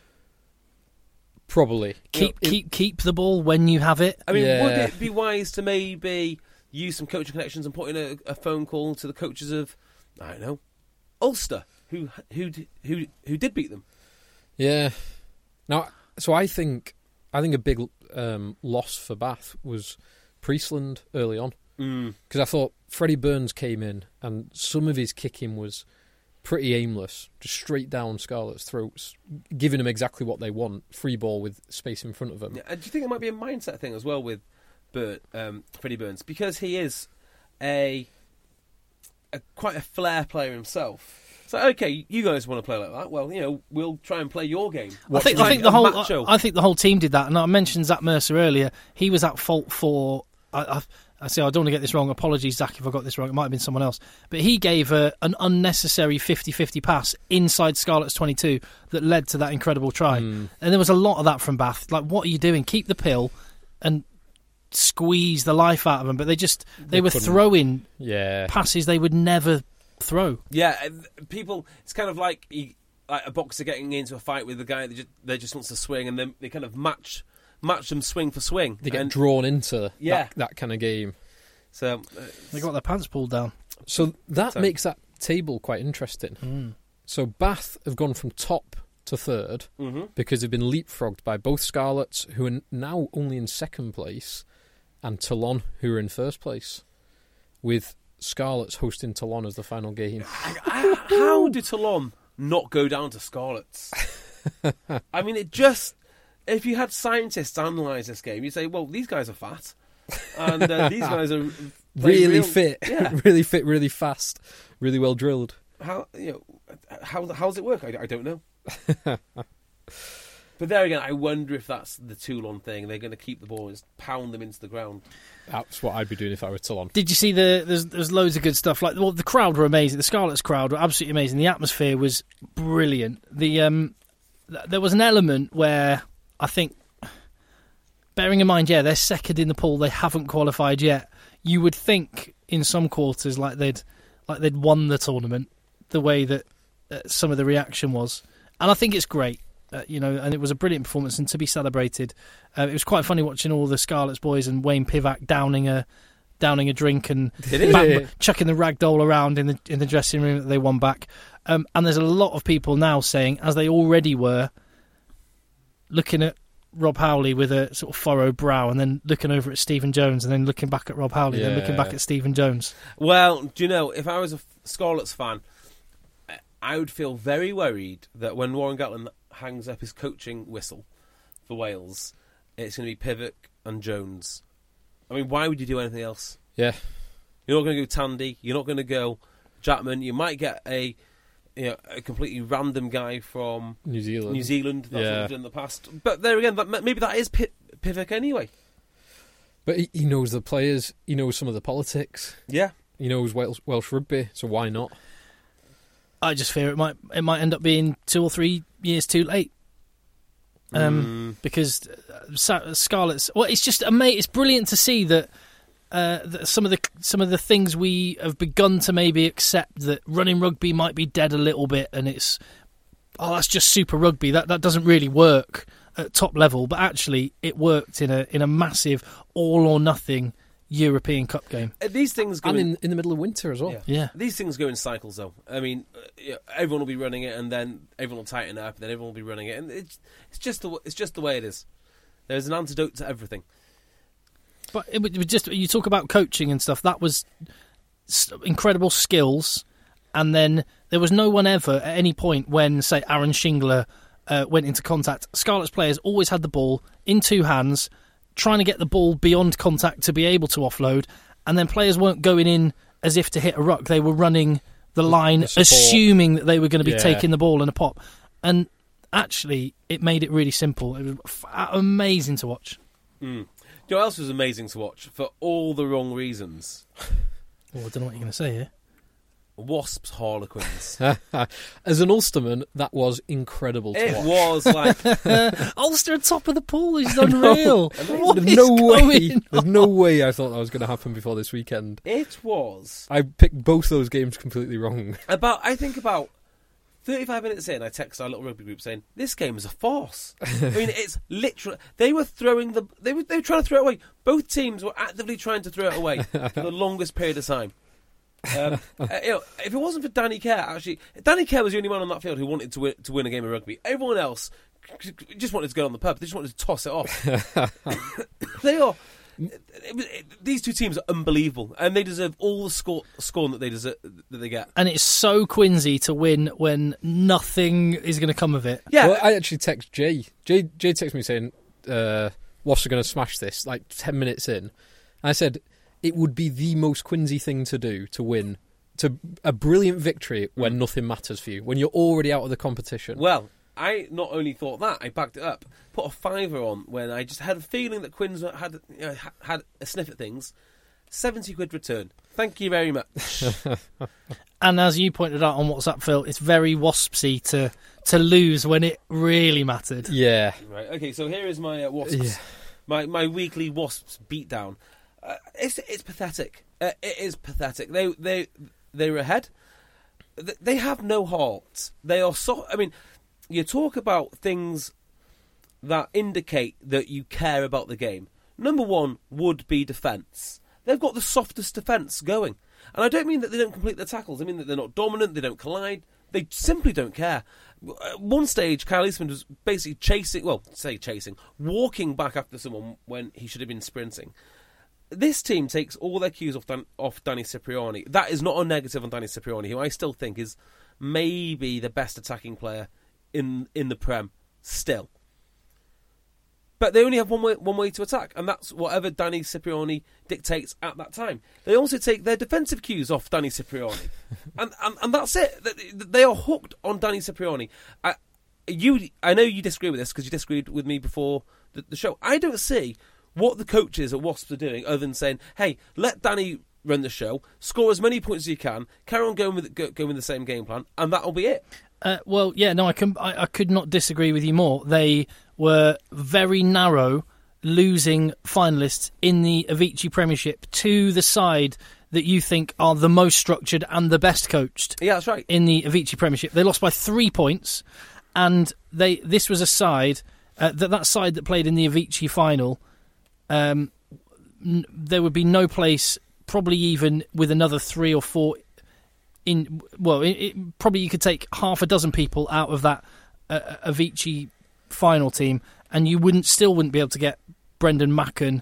Probably. Keep You know, it- keep keep the ball when you have it. I mean, would Yeah. it be wise to maybe use some coaching connections and put in a, a phone call to the coaches of, I don't know, Ulster, who who who who did beat them? Yeah. Now, so I think I think a big um, loss for Bath was Priestland early on, Mm. because I thought Freddie Burns came in and some of his kicking was pretty aimless, just straight down Scarlet's throats, giving them exactly what they want, free ball with space in front of them. Yeah, and do you think it might be a mindset thing as well with Bur- um, Freddie Burns, because he is a, a quite a flair player himself? So okay, you guys want to play like that? Well, you know, we'll try and play your game. I think, I Like think the a whole macho. I, I think the whole team did that, and I mentioned Zach Mercer earlier. He was at fault for. I, I, I say I don't want to get this wrong. Apologies, Zach, if I got this wrong. It might have been someone else, but he gave a, an unnecessary fifty-fifty pass inside Scarlet's twenty-two that led to that incredible try. Mm. And there was a lot of that from Bath. Like, what are you doing? Keep the pill and squeeze the life out of them. But they just they, They were couldn't. throwing Yeah. passes they would never throw. Yeah, uh, people. It's kind of like you, like a boxer getting into a fight with a guy that just, that just wants to swing, and then they kind of match match them swing for swing. They get and, drawn into yeah. that, that kind of game. So uh, They got their pants pulled down. So that So- makes that table quite interesting. Mm. So Bath have gone from top to third mm-hmm. because they've been leapfrogged by both Scarlets, who are now only in second place, and Toulon, who are in first place, with Scarlets hosting Toulon as the final game. How did Toulon not go down to Scarlets? I mean, it just... If you had scientists analyse this game, you'd say, well, these guys are fat. And uh, these guys are... Really real, fit, Yeah. really fit, really fast, really well drilled. How, you know, how, how does it work? I, I don't know. But there again, I wonder if that's the Toulon thing. They're going to keep the ball and just pound them into the ground. That's what I'd be doing if I were Toulon. Did you see the? There's there's loads of good stuff. Like well, the crowd were amazing. The Scarlets crowd were absolutely amazing. The atmosphere was brilliant. The um, th- there was an element where I think, bearing in mind, yeah, they're second in the pool. They haven't qualified yet. You would think in some quarters like they'd like they'd won the tournament. The way that uh, some of the reaction was, and I think it's great. Uh, you know, and it was a brilliant performance and to be celebrated. Uh, it was quite funny watching all the Scarlets boys and Wayne Pivac downing a downing a drink and back, chucking the ragdoll around in the in the dressing room that they won back. Um, and there's a lot of people now saying, as they already were, looking at Rob Howley with a sort of furrowed brow, and then looking over at Stephen Jones, and then looking back at Rob Howley, Yeah. then looking back at Stephen Jones. Well, do you know, if I was a Scarlets fan, I would feel very worried that when Warren Gatland hangs up his coaching whistle for Wales, it's going to be Pivac and Jones. I mean, why would you do anything else? Yeah. You're not going to go Tandy. You're not going to go Jackman. You might get a you know a completely random guy from New Zealand. New Zealand. That's Yeah. what we've done in the past. But there again, that, maybe that is P- Pivac anyway. But he, he knows the players. He knows some of the politics. Yeah. He knows Welsh, Welsh rugby, so why not? I just fear it might it might end up being two or three years too late. Um, Mm. Because uh, Scarlets, well, it's just amazing. It's brilliant to see that, uh, that some of the some of the things we have begun to maybe accept, that running rugby might be dead a little bit, and it's oh that's just Super Rugby. That that doesn't really work at top level, but actually it worked in a in a massive all or nothing European Cup game. Uh, These things go And in, in, in the middle of winter as well. Yeah. Yeah. These things go in cycles, though. I mean, uh, you know, everyone will be running it, and then everyone will tighten up, and then everyone will be running it, and it's it's just the it's just the way it is. There's an antidote to everything. But it was just, you talk about coaching and stuff, that was s- incredible skills, and then there was no one ever at any point when, say, Aaron Shingler uh, went into contact. Scarlets players always had the ball in two hands, trying to get the ball beyond contact to be able to offload, and then players weren't going in as if to hit a ruck. They were running the line, the support. assuming that they were going to be Yeah. taking the ball in a pop. And actually, it made it really simple. It was f- amazing to watch. Mm. Do you know what else was amazing to watch? For all the wrong reasons. Oh, I don't know what you're going to say here. Wasps Harlequins. As an Ulsterman, that was incredible to It watch. was like... Ulster at top of the pool is unreal. What There's is no way. going There's on? no way I thought that was going to happen before this weekend. It was... I picked both those games completely wrong. About, I think about thirty-five minutes in, I text our little rugby group saying, this game is a farce. I mean, it's literally... They were throwing the... They were, they were trying to throw it away. Both teams were actively trying to throw it away for the longest period of time. Um, uh, you know, if it wasn't for Danny Kerr, actually, Danny Kerr was the only man on that field who wanted to win, to win a game of rugby. Everyone else c- c- just wanted to go on the pub. They just wanted to toss it off. They are... It, was- it, these two teams are unbelievable, and they deserve all the score, scorn that they deserve, that they get. And it's so Quincy to win when nothing is going to come of it. Yeah, Well, I actually text Jay. Jay, Jay texted me saying, uh, Wasps are going to smash this, like ten minutes in. And I said, it would be the most Quincy thing to do to win. To a brilliant victory when nothing matters for you, when you're already out of the competition. well, I not only thought that, I backed it up. Put a fiver on when I just had a feeling that Quins had you know, ha- had a sniff at things. seventy quid return. Thank you very much. And as you pointed out on WhatsApp, Phil, it's very Waspsy to to lose when it really mattered. Yeah. Right. Okay. So here is my uh, Wasps, Yeah. my my weekly Wasps beatdown. Uh, it's it's pathetic. Uh, it is pathetic. They they they were ahead. th- they have no heart. They are so. I mean, you talk about things that indicate that you care about the game. Number one would be defence. They've got the softest defence going. And I don't mean that they don't complete their tackles. I mean that they're not dominant, they don't collide. They simply don't care. At one stage, Kyle Eastman was basically chasing, well, say chasing, walking back after someone when he should have been sprinting. This team takes all their cues off, Dan, off Danny Cipriani. That is not a negative on Danny Cipriani, who I still think is maybe the best attacking player in in the Prem, still. But they only have one way, one way to attack, and that's whatever Danny Cipriani dictates at that time. They also take their defensive cues off Danny Cipriani, and, and and that's it. They are hooked on Danny Cipriani. I, you, I know you disagree with this because you disagreed with me before the, the show. I don't see what the coaches at Wasps are doing other than saying, "Hey, let Danny run the show, score as many points as you can, carry on going with go, going with the same game plan, and that'll be it." Uh, well, yeah, no, I, can, I, I could not disagree with you more. They were very narrow, losing finalists in the Avicii Premiership to the side that you think are the most structured and the best coached. Yeah, that's right. In the Avicii Premiership, they lost by three points, and they this was a side uh, that that side that played in the Avicii final. Um, n- there would be no place, probably even with another three or four. In well, it, it, probably you could take half a dozen people out of that uh, Avicii final team, and you wouldn't still wouldn't be able to get Brendan Macken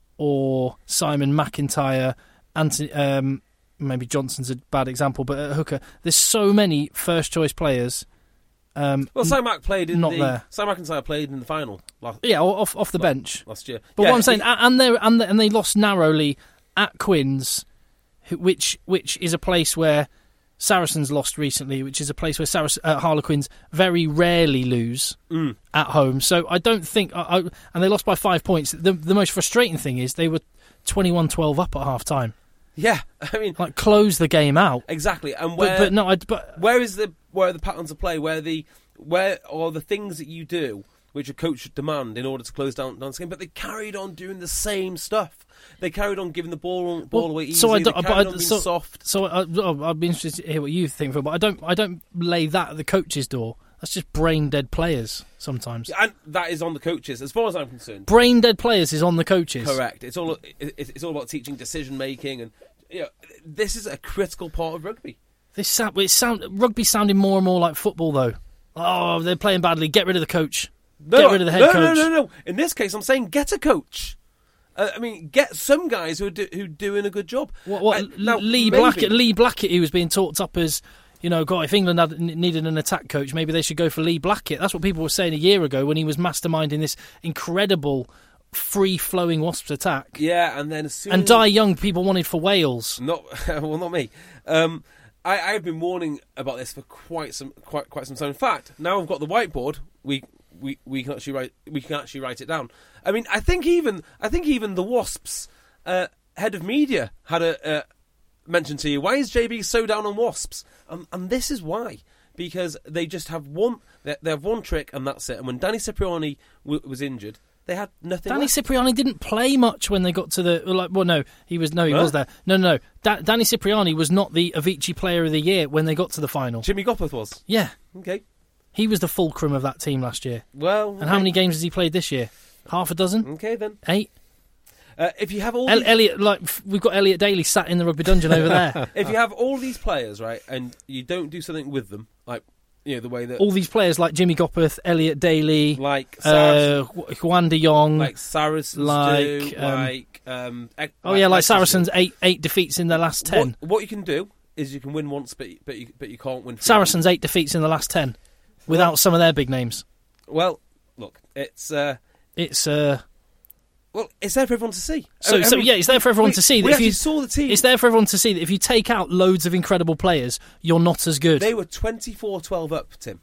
or Simon McIntyre. Anthony, um, maybe Johnson's a bad example, but at hooker, there's so many first choice players. Um, well, Simon Mack played in not the there. Simon McIntyre played in the final. Last, yeah, off off the last, bench last year. But yeah, what I'm saying, he, and they and they, and they lost narrowly at Quins, which which is a place where Saracens lost recently, which is a place where Sarac- uh, Harlequins very rarely lose mm. at home. So I don't think... I, I, and they lost by five points. The, the most frustrating thing is they were twenty-one twelve up at half-time. Yeah, I mean... Like, close the game out. Exactly. And where... But, but no, I, but, where is the... Where are the patterns of play? Where the... Where are the things that you do which a coach should demand in order to close down, down the game? But they carried on doing the same stuff. They carried on giving the ball ball well, away easily. So I they don't, carried but on I, being so, soft. So I, oh, I'd be interested to hear what you think, but I don't. I don't lay that at the coach's door. That's just brain dead players sometimes. And that is on the coaches, as far as I'm concerned. Brain dead players is on the coaches. Correct. It's all. It's all about teaching decision making, and you know, this is a critical part of rugby. This sound, it sound rugby sounding more and more like football, though. Oh, they're playing badly. Get rid of the coach. No, get rid of the head no, coach. No, no, no. In this case, I'm saying get a coach. Uh, I mean, get some guys who are do, who are doing a good job. What? what uh, now, Lee maybe, Blackett. Lee Blackett, who was being talked up as, you know, God, if England had, needed an attack coach, maybe they should go for Lee Blackett. That's what people were saying a year ago when he was masterminding this incredible, free-flowing Wasps attack. Yeah, and then as soon and as... Di Young, people wanted for Wales. Not well, not me. Um, I, I've been warning about this for quite some quite quite some time. In fact, now I've got the whiteboard. We. We we can actually write we can actually write it down. I mean, I think even I think even the Wasps uh, head of media had a uh, mention to you. Why is J B so down on Wasps? Um, and this is why, because they just have one they, they have one trick and that's it. And when Danny Cipriani w- was injured, they had nothing. Danny left. Cipriani didn't play much when they got to the like. Well, no, he was no, he Huh? was there. No, no, no. Da- Danny Cipriani was not the Avicii Player of the Year when they got to the final. Jimmy Gopperth was. Yeah, Okay. he was the fulcrum of that team last year. Well, And how many games has he played this year? Half a dozen? Okay then. Eight? Uh, if you have all El- these, Elliot, like f- we've got Elliot Daly sat in the rugby dungeon over there. if you have all these players, right, and you don't do something with them, like you know the way that All these players like Jimmy Gopperth, Elliot Daly, like uh, Saracens, Juan de Jong. like Saracens like, do, um, like um, ec- oh yeah, like Leicester do. Saracens, eight eight defeats in their last ten. What, what you can do is you can win once, but you, but you, but you can't win. Saracens, eight defeats in the last ten, without Well- some of their big names. Well, look, it's uh, It's uh, well, it's there for everyone to see. So, I so mean, yeah, it's there for everyone we, to see that we if actually you saw the team. it's there for everyone to see that if you take out loads of incredible players, you're not as good. They were twenty-four twelve up, Tim.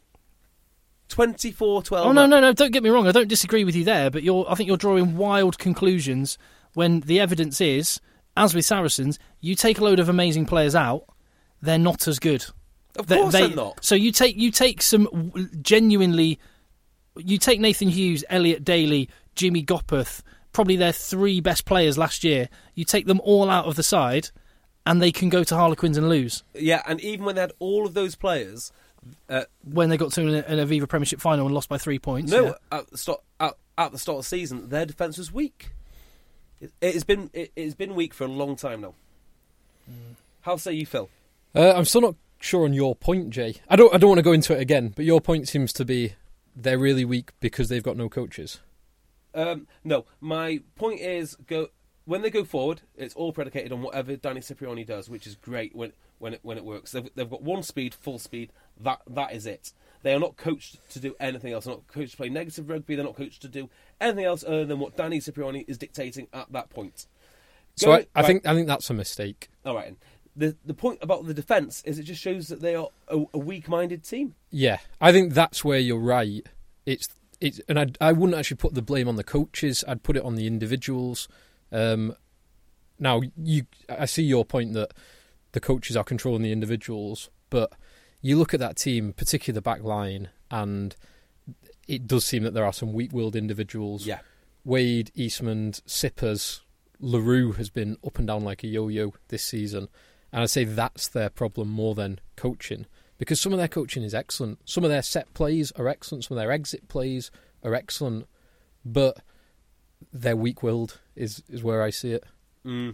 twenty-four twelve oh no, up. no, no! Don't get me wrong. I don't disagree with you there, but you're. I think you're drawing wild conclusions when the evidence is, as with Saracens, you take a load of amazing players out, they're not as good. Of They- course they, they're not. So you take you take some w- genuinely, you take Nathan Hughes, Elliot Daly, Jimmy Gopperth, probably their three best players last year. You take them all out of the side, and they can go to Harlequins and lose. Yeah, and even when they had all of those players, uh, when they got to an, an Aviva Premiership final and lost by three points. no, yeah. at the start at, at the start of the season, their defence was weak. It, it has been it, it's been weak for a long time now. Mm. How say you, Phil? Uh, I'm still not sure on your point, Jay. I don't. I don't want to go into it again, but your point seems to be they're really weak because they've got no coaches. Um, no, my point is go when they go forward. It's all predicated on whatever Danny Cipriani does, which is great when when it when it works. They've, they've got one speed, full speed. That that is it. They are not coached to do anything else. They're not coached to play negative rugby. They're not coached to do anything else other than what Danny Cipriani is dictating at that point. So Go, I, I right. think I think that's a mistake. All right. The the point about the defence is it just shows that they are a, a weak-minded team. Yeah, I think that's where you're right. It's it's, and I I wouldn't actually put the blame on the coaches. I'd put it on the individuals. Um, now you, I see your point that the coaches are controlling the individuals, but you look at that team, particularly the back line, and it does seem that there are some weak-willed individuals. Yeah, Wade, Eastman, Sippers, LaRue has been up and down like a yo-yo this season. And I'd say that's their problem more than coaching. Because some of their coaching is excellent. Some of their set plays are excellent. Some of their exit plays are excellent. But they're weak-willed is, is where I see it. Mm.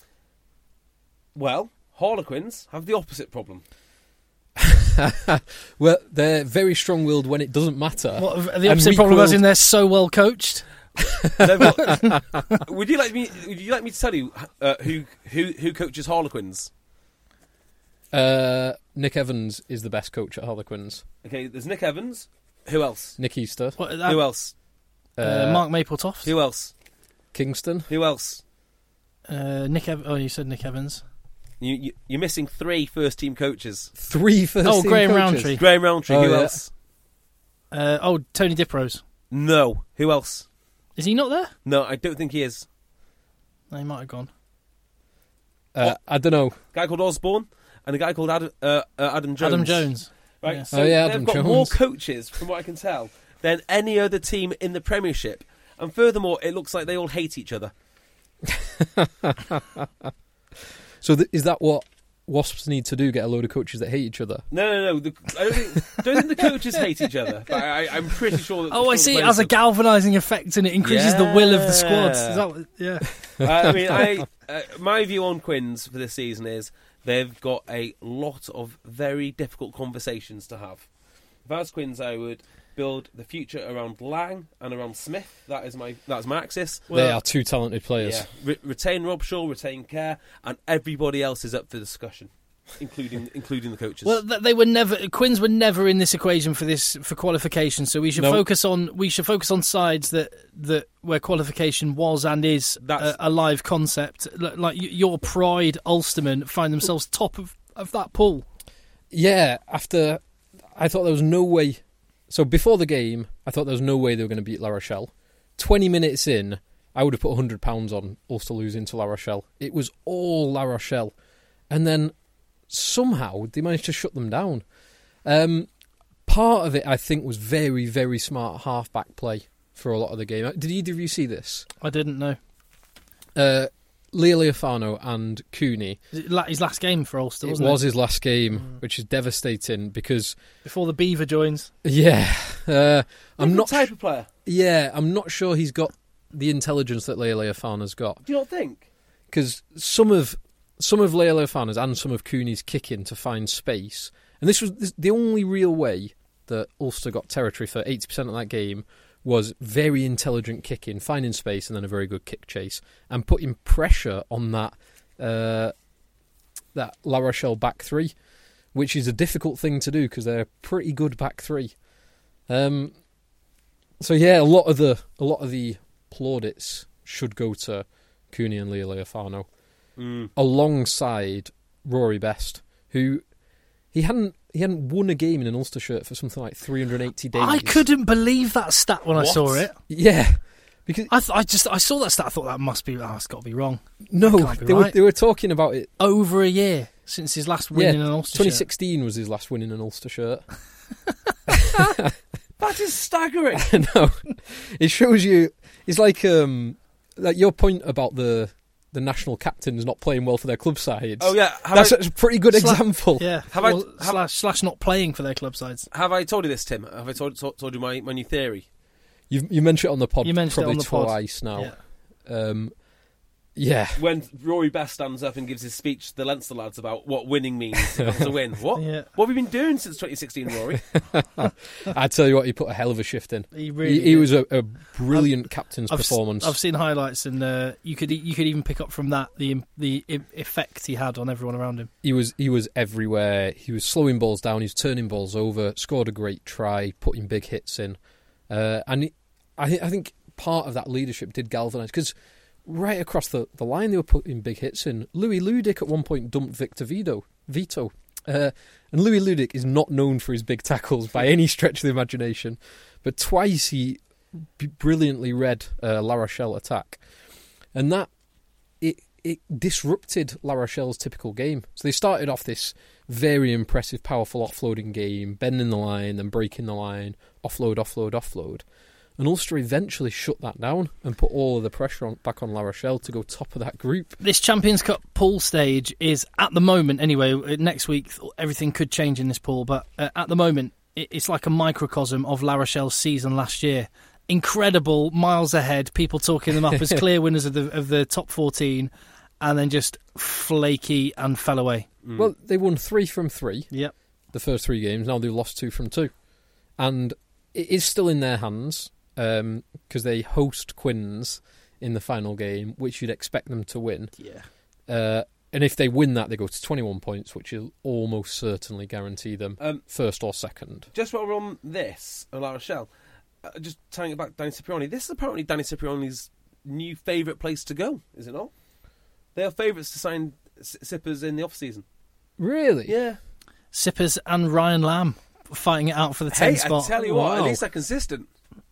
Well, Harlequins have the opposite problem. Well, they're very strong-willed when it doesn't matter. What, the opposite problem as in they're so well coached? got, would you like me? Would you like me to tell you uh, who who who coaches Harlequins? Uh, Nick Evans is the best coach at Harlequins. Okay, there's Nick Evans. Who else? Nick Easter. What, that, Who else? Uh, Uh, Mark Mapletoft. Who else? Kingston. Who else? Uh, Nick. Ev- oh, you said Nick Evans. You, you you're missing three first team coaches. Three first Oh, team Graham coaches. Roundtree. Graham Roundtree. Oh, who yeah. else? Uh, oh, Tony Diprose. No. Who else? Is he not there? No, I don't think he is. No, he might have gone. Uh, I don't know. A guy called Osborne and a guy called Adam, uh, uh, Adam Jones. Adam Jones. Right. Yes. So Oh, yeah, they've Adam got Jones. more coaches, from what I can tell, than any other team in the Premiership. And furthermore, it looks like they all hate each other. So th- is that what Wasps need to do? Get a load of coaches that hate each other? No, no, no. The, I don't think, don't think the coaches hate each other. But I, I'm pretty sure that. Oh, I see. It has a galvanising effect and it increases the will of the squads. Is that what, yeah. uh, I mean, I uh, my view on Quins for this season is they've got a lot of very difficult conversations to have. If I was Quins, I would build the future around Lang and around Smith. That is my that's my axis. They are two talented players. Yeah. Re- retain Robshaw, retain Kerr, and everybody else is up for discussion, including including the coaches. Well, th- they were never. Quins were never in this equation for this for qualification. So we should No. focus on we should focus on sides that that where qualification was and is That's- a, a live concept. L- Like y- your Pride Ulstermen find themselves top of, of that pool. Yeah, after I thought there was no way. So before the game, I thought there was no way they were going to beat La Rochelle. Twenty minutes in, I would have put one hundred pounds on Ulster losing to La Rochelle. It was all La Rochelle, and then somehow they managed to shut them down. Um, part of it, I think, was very, very smart half-back play for a lot of the game. Did either of you see this? I didn't know. Uh, Leo Leofano and Cooney. Is it la- his last game for Ulster, It wasn't was it? his last game, which is devastating because, Before the Beaver joins. yeah, uh, I'm Different not. type of player. Yeah, I'm not sure he's got the intelligence that Leo Leofano's got. Do you not think? Because some of some of Leo Leofano's and some of Cooney's kicking to find space, and this was this, the only real way that Ulster got territory for eighty percent of that game was very intelligent kicking, finding space, and then a very good kick chase, and putting pressure on that uh, that La Rochelle back three, which is a difficult thing to do because they're a pretty good back three. Um, so yeah, a lot of the a lot of the plaudits should go to Cooney and Leo Leofano, Mm. alongside Rory Best, who he hadn't he hadn't won a game in an Ulster shirt for something like three hundred eighty days. I couldn't believe that stat when I What? saw it. Yeah, because I, th- I just I saw that stat. I thought that must be. Oh, it's got to be wrong. no, That can't be they were right. they were talking about it. Over a year since his last win Yeah, in an Ulster twenty shirt. sixteen was his last win in an Ulster shirt. That is staggering. No, it shows you. It's like um, like your point about the the national captain's not playing well for their club sides. Oh yeah, have that's I, a pretty good Slash- example. Yeah, Have well, I- have- slash, slash not playing for their club sides. have I told you this, Tim? Have I told, told, told you my, my new theory? You you mentioned it on the pod You mentioned it probably on the pod. twice now. Yeah. Um, yeah. When Rory Best stands up and gives his speech to the Leinster lads about what winning means to win. What? Yeah. What have you been doing since twenty sixteen, Rory? I tell you what, he put a hell of a shift in. He really he, he did. was a, a brilliant captain's I've, s- performance. I've seen highlights, and uh, you could you could even pick up from that the the e- effect he had on everyone around him. He was he was everywhere. He was slowing balls down. He was turning balls over. Scored a great try. Putting big hits in. Uh, and he, I think I think part of that leadership did galvanise, because right across the, the line they were putting big hits in. Louis Ludik at one point dumped Victor Vito. Vito. Uh, and Louis Ludik is not known for his big tackles by any stretch of the imagination, but twice he b- brilliantly read uh, La Rochelle attack, and that it it disrupted La Rochelle's typical game. So they started off this very impressive, powerful offloading game, bending the line, then breaking the line, offload, offload, offload. And Ulster eventually shut that down and put all of the pressure on, back on La Rochelle to go top of that group. This Champions Cup pool stage is, at the moment anyway, next week everything could change in this pool, but uh, at the moment it, it's like a microcosm of La Rochelle's season last year. Incredible, miles ahead, people talking them up as clear winners of the of the top fourteen, and then just flaky and fell away. Mm. Well, they won three from three, Yep. the first three games. Now they've lost two from two. And it is still in their hands, because um, they host Quins in the final game, which you'd expect them to win. Yeah. Uh, and if they win that, they go to twenty-one points, which will almost certainly guarantee them Um, first or second. Just while we're on this, of La Rochelle, uh, just tying it back to Danny Cipriani, this is apparently Danny Cipriani's new favourite place to go, is it not? They are favourites to sign S- Sippers in the off-season. Really? Yeah. Sippers and Ryan Lamb fighting it out for the ten Hey, spot. I tell you what, at Wow. least they're consistent.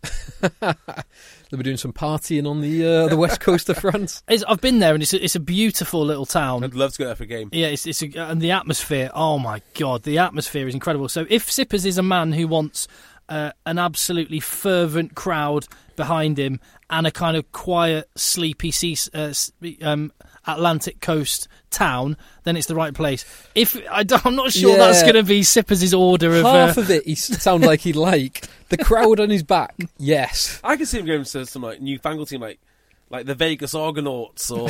They'll be doing some partying on the uh, the west coast of France. It's, I've been there, and it's a, it's a beautiful little town. I'd love to go there for a game. Yeah, it's, it's a, and the atmosphere. Oh my god, the atmosphere is incredible. So if Sippers is a man who wants uh, an absolutely fervent crowd behind him and a kind of quiet, sleepy sea, uh, s- um, Atlantic coast town, then it's the right place. If I don't, I'm not sure Yeah. that's going to be Sippers' order of. Half Uh, of it, he s- sounds like he'd like. The crowd on his back, yes. I can see him going to some like newfangled team, like like the Vegas Argonauts, or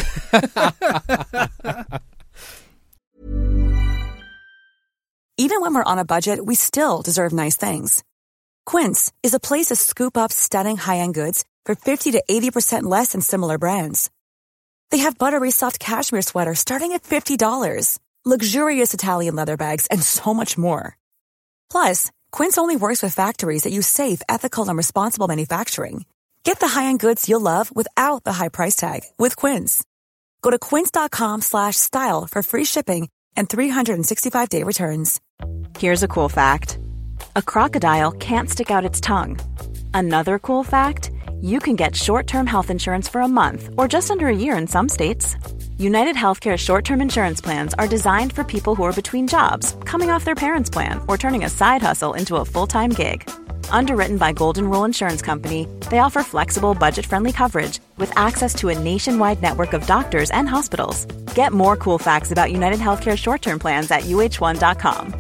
Even when we're on a budget, we still deserve nice things. Quince is a place to scoop up stunning high-end goods for fifty to eighty percent less than similar brands. They have buttery soft cashmere sweaters starting at fifty dollars, luxurious Italian leather bags, and so much more. Plus, Quince only works with factories that use safe, ethical, and responsible manufacturing. Get the high-end goods you'll love without the high price tag with Quince. Go to quince.com slash style for free shipping and three sixty-five day returns. Here's a cool fact. A crocodile can't stick out its tongue. Another cool fact, you can get short-term health insurance for a month or just under a year in some states. United Healthcare short-term insurance plans are designed for people who are between jobs, coming off their parents' plan, or turning a side hustle into a full-time gig. Underwritten by Golden Rule Insurance Company, they offer flexible, budget-friendly coverage with access to a nationwide network of doctors and hospitals. Get more cool facts about United Healthcare short-term plans at U H one dot com.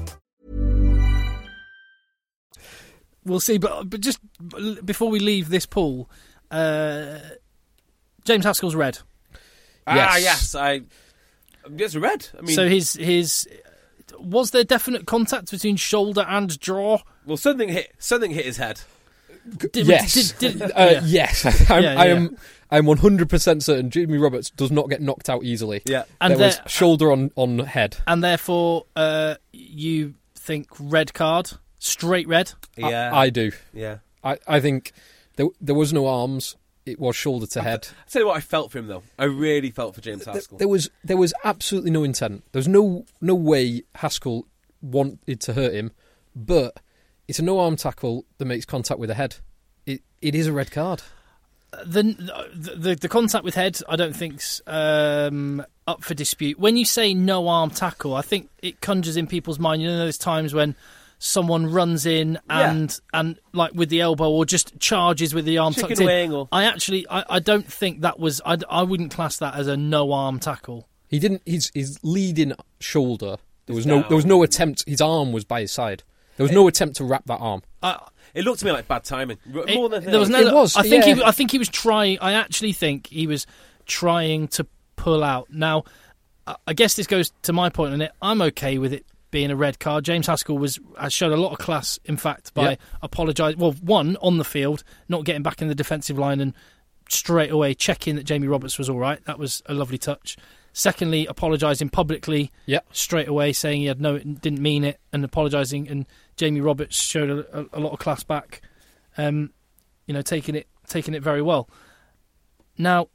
We'll see, but but just before we leave this pool, uh, James Haskell's red. ah, Yes. yes, I yes, red. I mean, So his his was there definite contact between shoulder and jaw? well, something hit something hit his head. Did, Yes. did- did- Uh, yeah. Yes. I'm, Yeah, yeah, I am I'm one hundred percent certain Jimmy Roberts does not get knocked out easily. Yeah, And there was there- shoulder on, on head. And therefore, uh, you think red card, straight red. yeah, I, I do. yeah. I, I think there there was no arms. It was shoulder to head. I tell you what, I felt for him though. I really felt for James There, Haskell. there was there was absolutely no intent. There was no no way Haskell wanted to hurt him, but it's a no arm tackle that makes contact with the head. It it is a red card. The, the the contact with head, I don't think's um, up for dispute. When you say no arm tackle, I think it conjures in people's mind. You know, those times when someone runs in and Yeah. and like with the elbow or just charges with the arm Chicken tucked in. wing or- I actually I, I don't think that was I, I wouldn't class that as a no arm tackle. He didn't. His his leading shoulder. There was It's no. down. There was no attempt. His arm was by his side. There was no attempt to wrap that arm. I, It looked to me like bad timing. R- It- More than there was no. It was, I think yeah. he. I think he was trying. I actually think he was trying to pull out. Now, I- I guess this goes to my point on it. I'm okay with it being a red card. James Haskell was has shown a lot of class, in fact, by Yeah. apologising. Well, one on the field, not getting back in the defensive line and straight away checking that Jamie Roberts was all right. That was a lovely touch. Secondly, apologising publicly Yeah. straight away, saying he had no, didn't mean it, and apologising. And Jamie Roberts showed a, a, a lot of class back. Um, you know, taking it taking it very well. Now,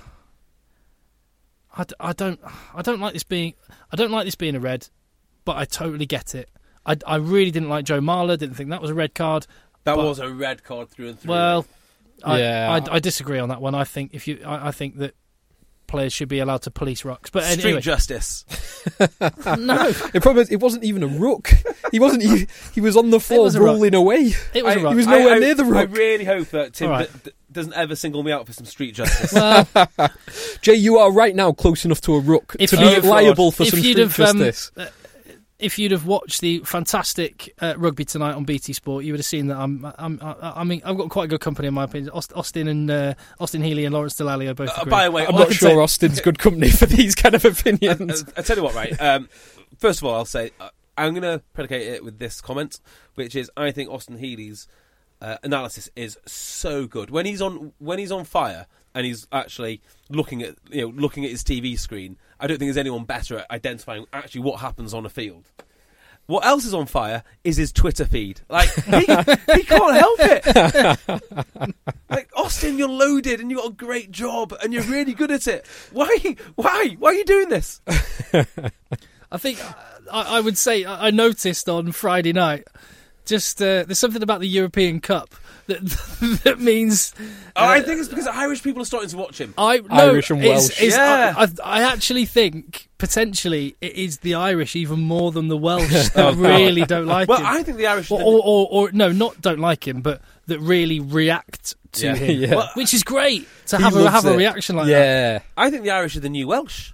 I, d- I don't I don't like this being I don't like this being a red, but I totally get it. I, I really didn't like Joe Marler. Didn't think that was a red card. That but- was a red card through and through. Well, I, Yeah. I, I disagree on that one. I think if you I, I think that players should be allowed to police rucks. But street anyway, justice. no, It probably it wasn't even a ruck. He wasn't. He, he was on the floor was a ruck. rolling away. it was I- a ruck. He was nowhere I, I, near the I ruck. really hope that Tim All right. d- d- doesn't ever single me out for some street justice. Well, Jay, you are right now close enough to a ruck If to you- be liable for if some you'd street have, um, justice. if you'd have watched the fantastic uh, rugby tonight on B T Sport, you would have seen that I'm, I'm, I, I mean, I've got quite a good company in my opinion. Aust- Austin and uh, Austin Healy and Lawrence Delali are both. Uh, agree. by the way, I'm all I not can sure say- Austin's good company for these kind of opinions. I, I tell you what, right? Um, first of all, I'll say uh, I'm going to predicate it with this comment, which is I think Austin Healy's uh, analysis is so good when he's on when he's on fire and he's actually looking at you know looking at his T V screen. I don't think there's anyone better at identifying actually what happens on a field. What else is on fire is his Twitter feed. Like he, he can't help it. Like Austin, you're loaded and you got a great job and you're really good at it. Why? Why? Why are you doing this? I think I, I would say I I noticed on Friday night. Just uh, there's something about the European Cup that that means. Oh, I uh, think it's because Irish people are starting to watch him. I no, Irish and it's- Welsh. it's- Yeah. I, I, I actually think potentially it is the Irish even more than the Welsh that Oh, God. really don't like Well, him. I think the Irish. or, or, or, or no, not don't like him, but that really react to Yeah. him, Yeah. Well, which is great to He have a loves have a it. reaction like that. Yeah. I think the Irish are the new Welsh.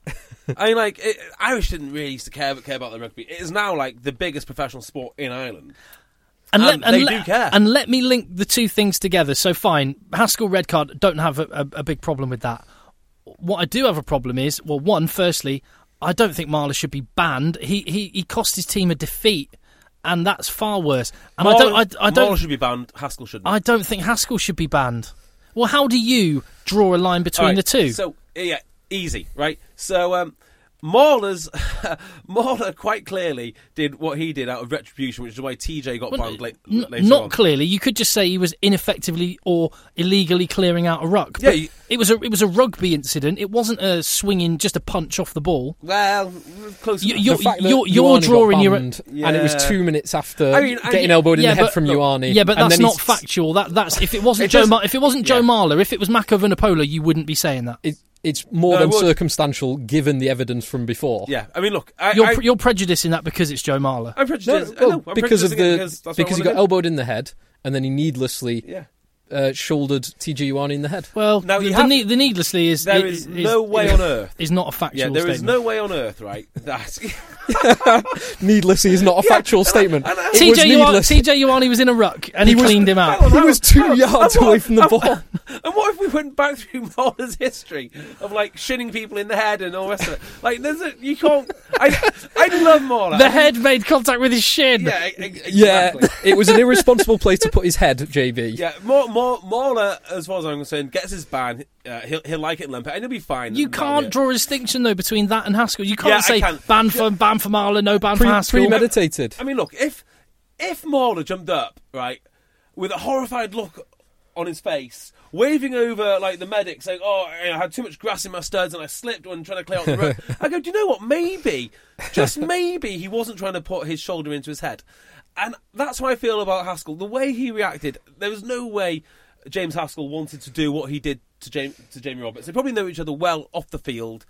I mean, like it, Irish didn't really used to care care about the rugby. It is now like the biggest professional sport in Ireland. And, And let, they and, do let, care. and let me link the two things together. So fine, Haskell red card, don't have a, a, a big problem with that. What I do have a problem is, well, one, firstly, I don't think Marler should be banned. He he, he cost his team a defeat, and that's far worse. And I don't, I, I Marler don't, should be banned. Haskell shouldn't. I don't think Haskell should be banned. Well, how do you draw a line between All right, the two? So yeah, easy, right? So um, Marler's Marler quite clearly did what he did out of retribution, which is why T J got Well, banned late, N- later not on. clearly. You could just say he was ineffectively or illegally clearing out a ruck. Yeah, But you- it was a it was a rugby incident. It wasn't a swinging, just a punch off the ball. Well, close. You- enough. you're- The fact that you're- you're Ioane got drawing your- banned, and it was Yeah. two minutes after I mean, I- getting elbowed in yeah, the head but- from look, Ioane. Yeah, but and that's then not he's- factual. That that's if it wasn't It Joe just- Mar- if it wasn't Joe yeah. Marler, if it was Mako Vunipola, you wouldn't be saying that. It, it's more No, than it would. circumstantial given the evidence from before. Yeah, I mean, look, I, You're I, pre- you're prejudicing that because it's Joe Marler. I'm No, prejudiced. I well, know, I'm because of prejudicing it the because, that's because what he I got wanna elbowed in the head and then he needlessly do. Yeah. uh, shouldered T J Ioane in the head. Well, Now, the, you the, have- ne- the needlessly is There is, is no way is, on earth. is not a factual Yeah, there statement. is no way on earth, right? That Needlessly is not a Yeah, factual and I- statement. and I- It was T J Ioane, needless. T J Ioane was in a ruck and he, He was- cleaned him out. Hang on, He hang was on, two hang on. yards And what away if- from the and- ball. And what if we went back through Marler's history of like shinning people in the head and all the rest of it? Like, there's a you can't. I I love Marler. The head made contact with his shin. Yeah, e- e- Yeah, exactly. it was an irresponsible place to put his head, J B. Yeah, Mar- Mar- Marler, as far as I'm concerned, gets his ban. Uh, he'll he'll like it in Limpet, and he'll be fine. You and that'll can't be it. draw a distinction though between that and Haskell. You can't Yeah, I say can. ban for ban for Marler, no ban Pre- for Haskell. premeditated. I mean, look, if if Marler jumped up right with a horrified look on his face, waving over like the medic, saying, "Oh, I had too much grass in my studs and I slipped when trying to clear out the road," I go, "Do you know what? Maybe, just maybe, he wasn't trying to put his shoulder into his head." And that's how I feel about Haskell. The way he reacted, there was no way James Haskell wanted to do what he did to James to Jamie Roberts. They probably know each other well off the field.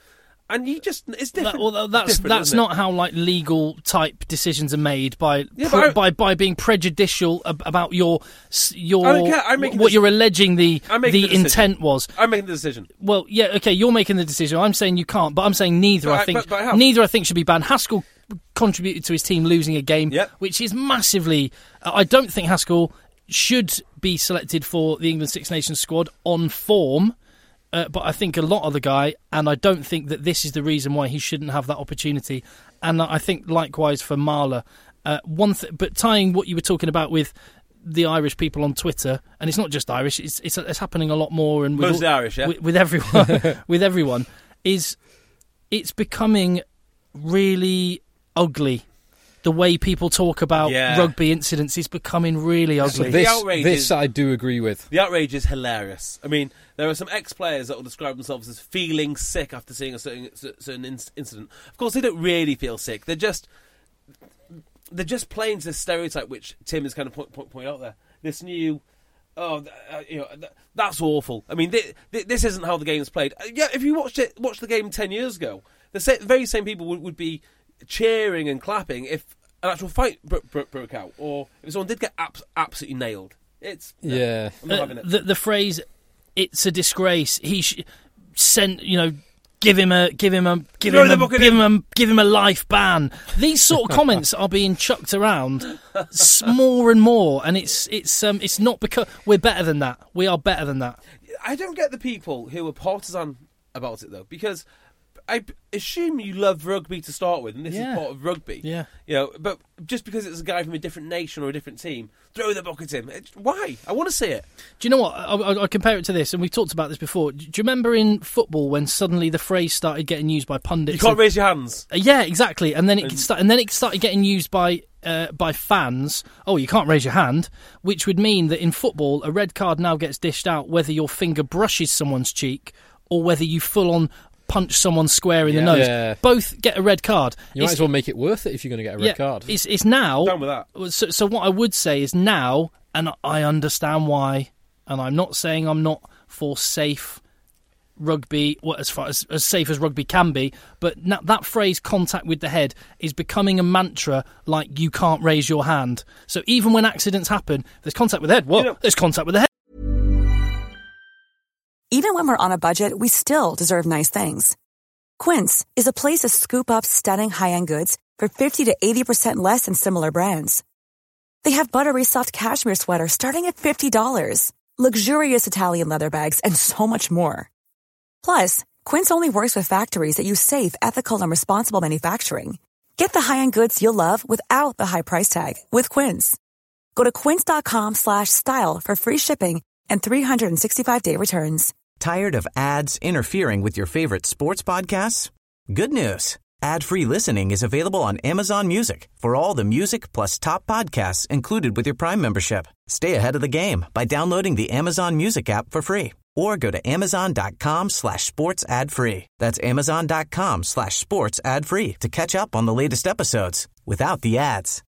And you just, it's different. That, well, that's different, that's isn't not it? how like legal type decisions are made by Yeah, pre- but I- by by being prejudicial ab- about your your I don't care. I'm making what this- you're alleging the I'm the, making the decision. intent was. I'm making the decision. Well, yeah, okay, you're making the decision. I'm saying you can't, but I'm saying neither. But I I- think but- but I have. neither. I think should be banned. Haskell contributed to his team losing a game, Yep. which is massively. I don't think Haskell should be selected for the England Six Nations squad on form. Uh, but I think a lot of the guy, and I don't think that this is the reason why he shouldn't have that opportunity. And I think likewise for Marler. Uh, one, th- but tying what you were talking about with the Irish people on Twitter, and it's not just Irish; it's it's, it's happening a lot more, and with Mostly all- Irish, yeah? with, with everyone, with everyone, is it's becoming really ugly. The way people talk about Yeah. rugby incidents is becoming really So ugly. this, outrage this is- I do agree with. The outrage is hilarious. I mean, there are some ex-players that will describe themselves as feeling sick after seeing a certain, certain in- incident. Of course, they don't really feel sick. They're just they're just playing to this stereotype, which Tim has kind of point, point, point out there. This new, oh, th- uh, you know, th- that's awful. I mean, th- th- this isn't how the game's played. Uh, yeah, if you watched it, watched the game ten years ago, the sa- very same people would, would be cheering and clapping if an actual fight bro- bro- broke out, or if someone did get abs- absolutely nailed. It's no, Yeah. I'm not Uh, having it. the the phrase "it's a disgrace." He sh- sent, you know, give him a, give him a, give Throw him the a, book at give him a, give him a life ban. These sort of comments are being chucked around s- more and more, and it's it's um it's not because we're better than that. We are better than that. I don't get the people who are partisan about it though, because I assume you love rugby to start with, and this Yeah. is part of rugby. Yeah. You know, but just because it's a guy from a different nation or a different team, throw the book at him. It's, why? I want to see it. Do you know what? I, I, I compare it to this, and we've talked about this before. Do you remember in football when suddenly the phrase started getting used by pundits? You can't and- raise your hands. Uh, Yeah, exactly. And then it And- could start, and then it started getting used by uh, by fans. Oh, you can't raise your hand, which would mean that in football, a red card now gets dished out whether your finger brushes someone's cheek or whether you full on punch someone square in Yeah. the nose. Yeah. Both get a red card. You might It's- as well make it worth it if you're going to get a red yeah, card. It's it's now. Done with that. So, so what I would say is now, and I understand why, and I'm not saying I'm not for safe rugby, well, as far as, as safe as rugby can be, but na- that phrase "contact with the head" is becoming a mantra. Like you can't raise your hand. So even when accidents happen, there's contact with the head. Well, You know- there's contact with the head. Even when we're on a budget, we still deserve nice things. Quince is a place to scoop up stunning high-end goods for fifty to eighty percent less than similar brands. They have buttery soft cashmere sweaters starting at fifty dollars, luxurious Italian leather bags, and so much more. Plus, Quince only works with factories that use safe, ethical, and responsible manufacturing. Get the high-end goods you'll love without the high price tag with Quince. Go to quince.com slash style for free shipping and three sixty-five day returns. Tired of ads interfering with your favorite sports podcasts? Good news. Ad-free listening is available on Amazon Music for all the music plus top podcasts included with your Prime membership. Stay ahead of the game by downloading the Amazon Music app for free or go to amazon.com slash sports ad free. That's amazon.com slash sports ad free to catch up on the latest episodes without the ads.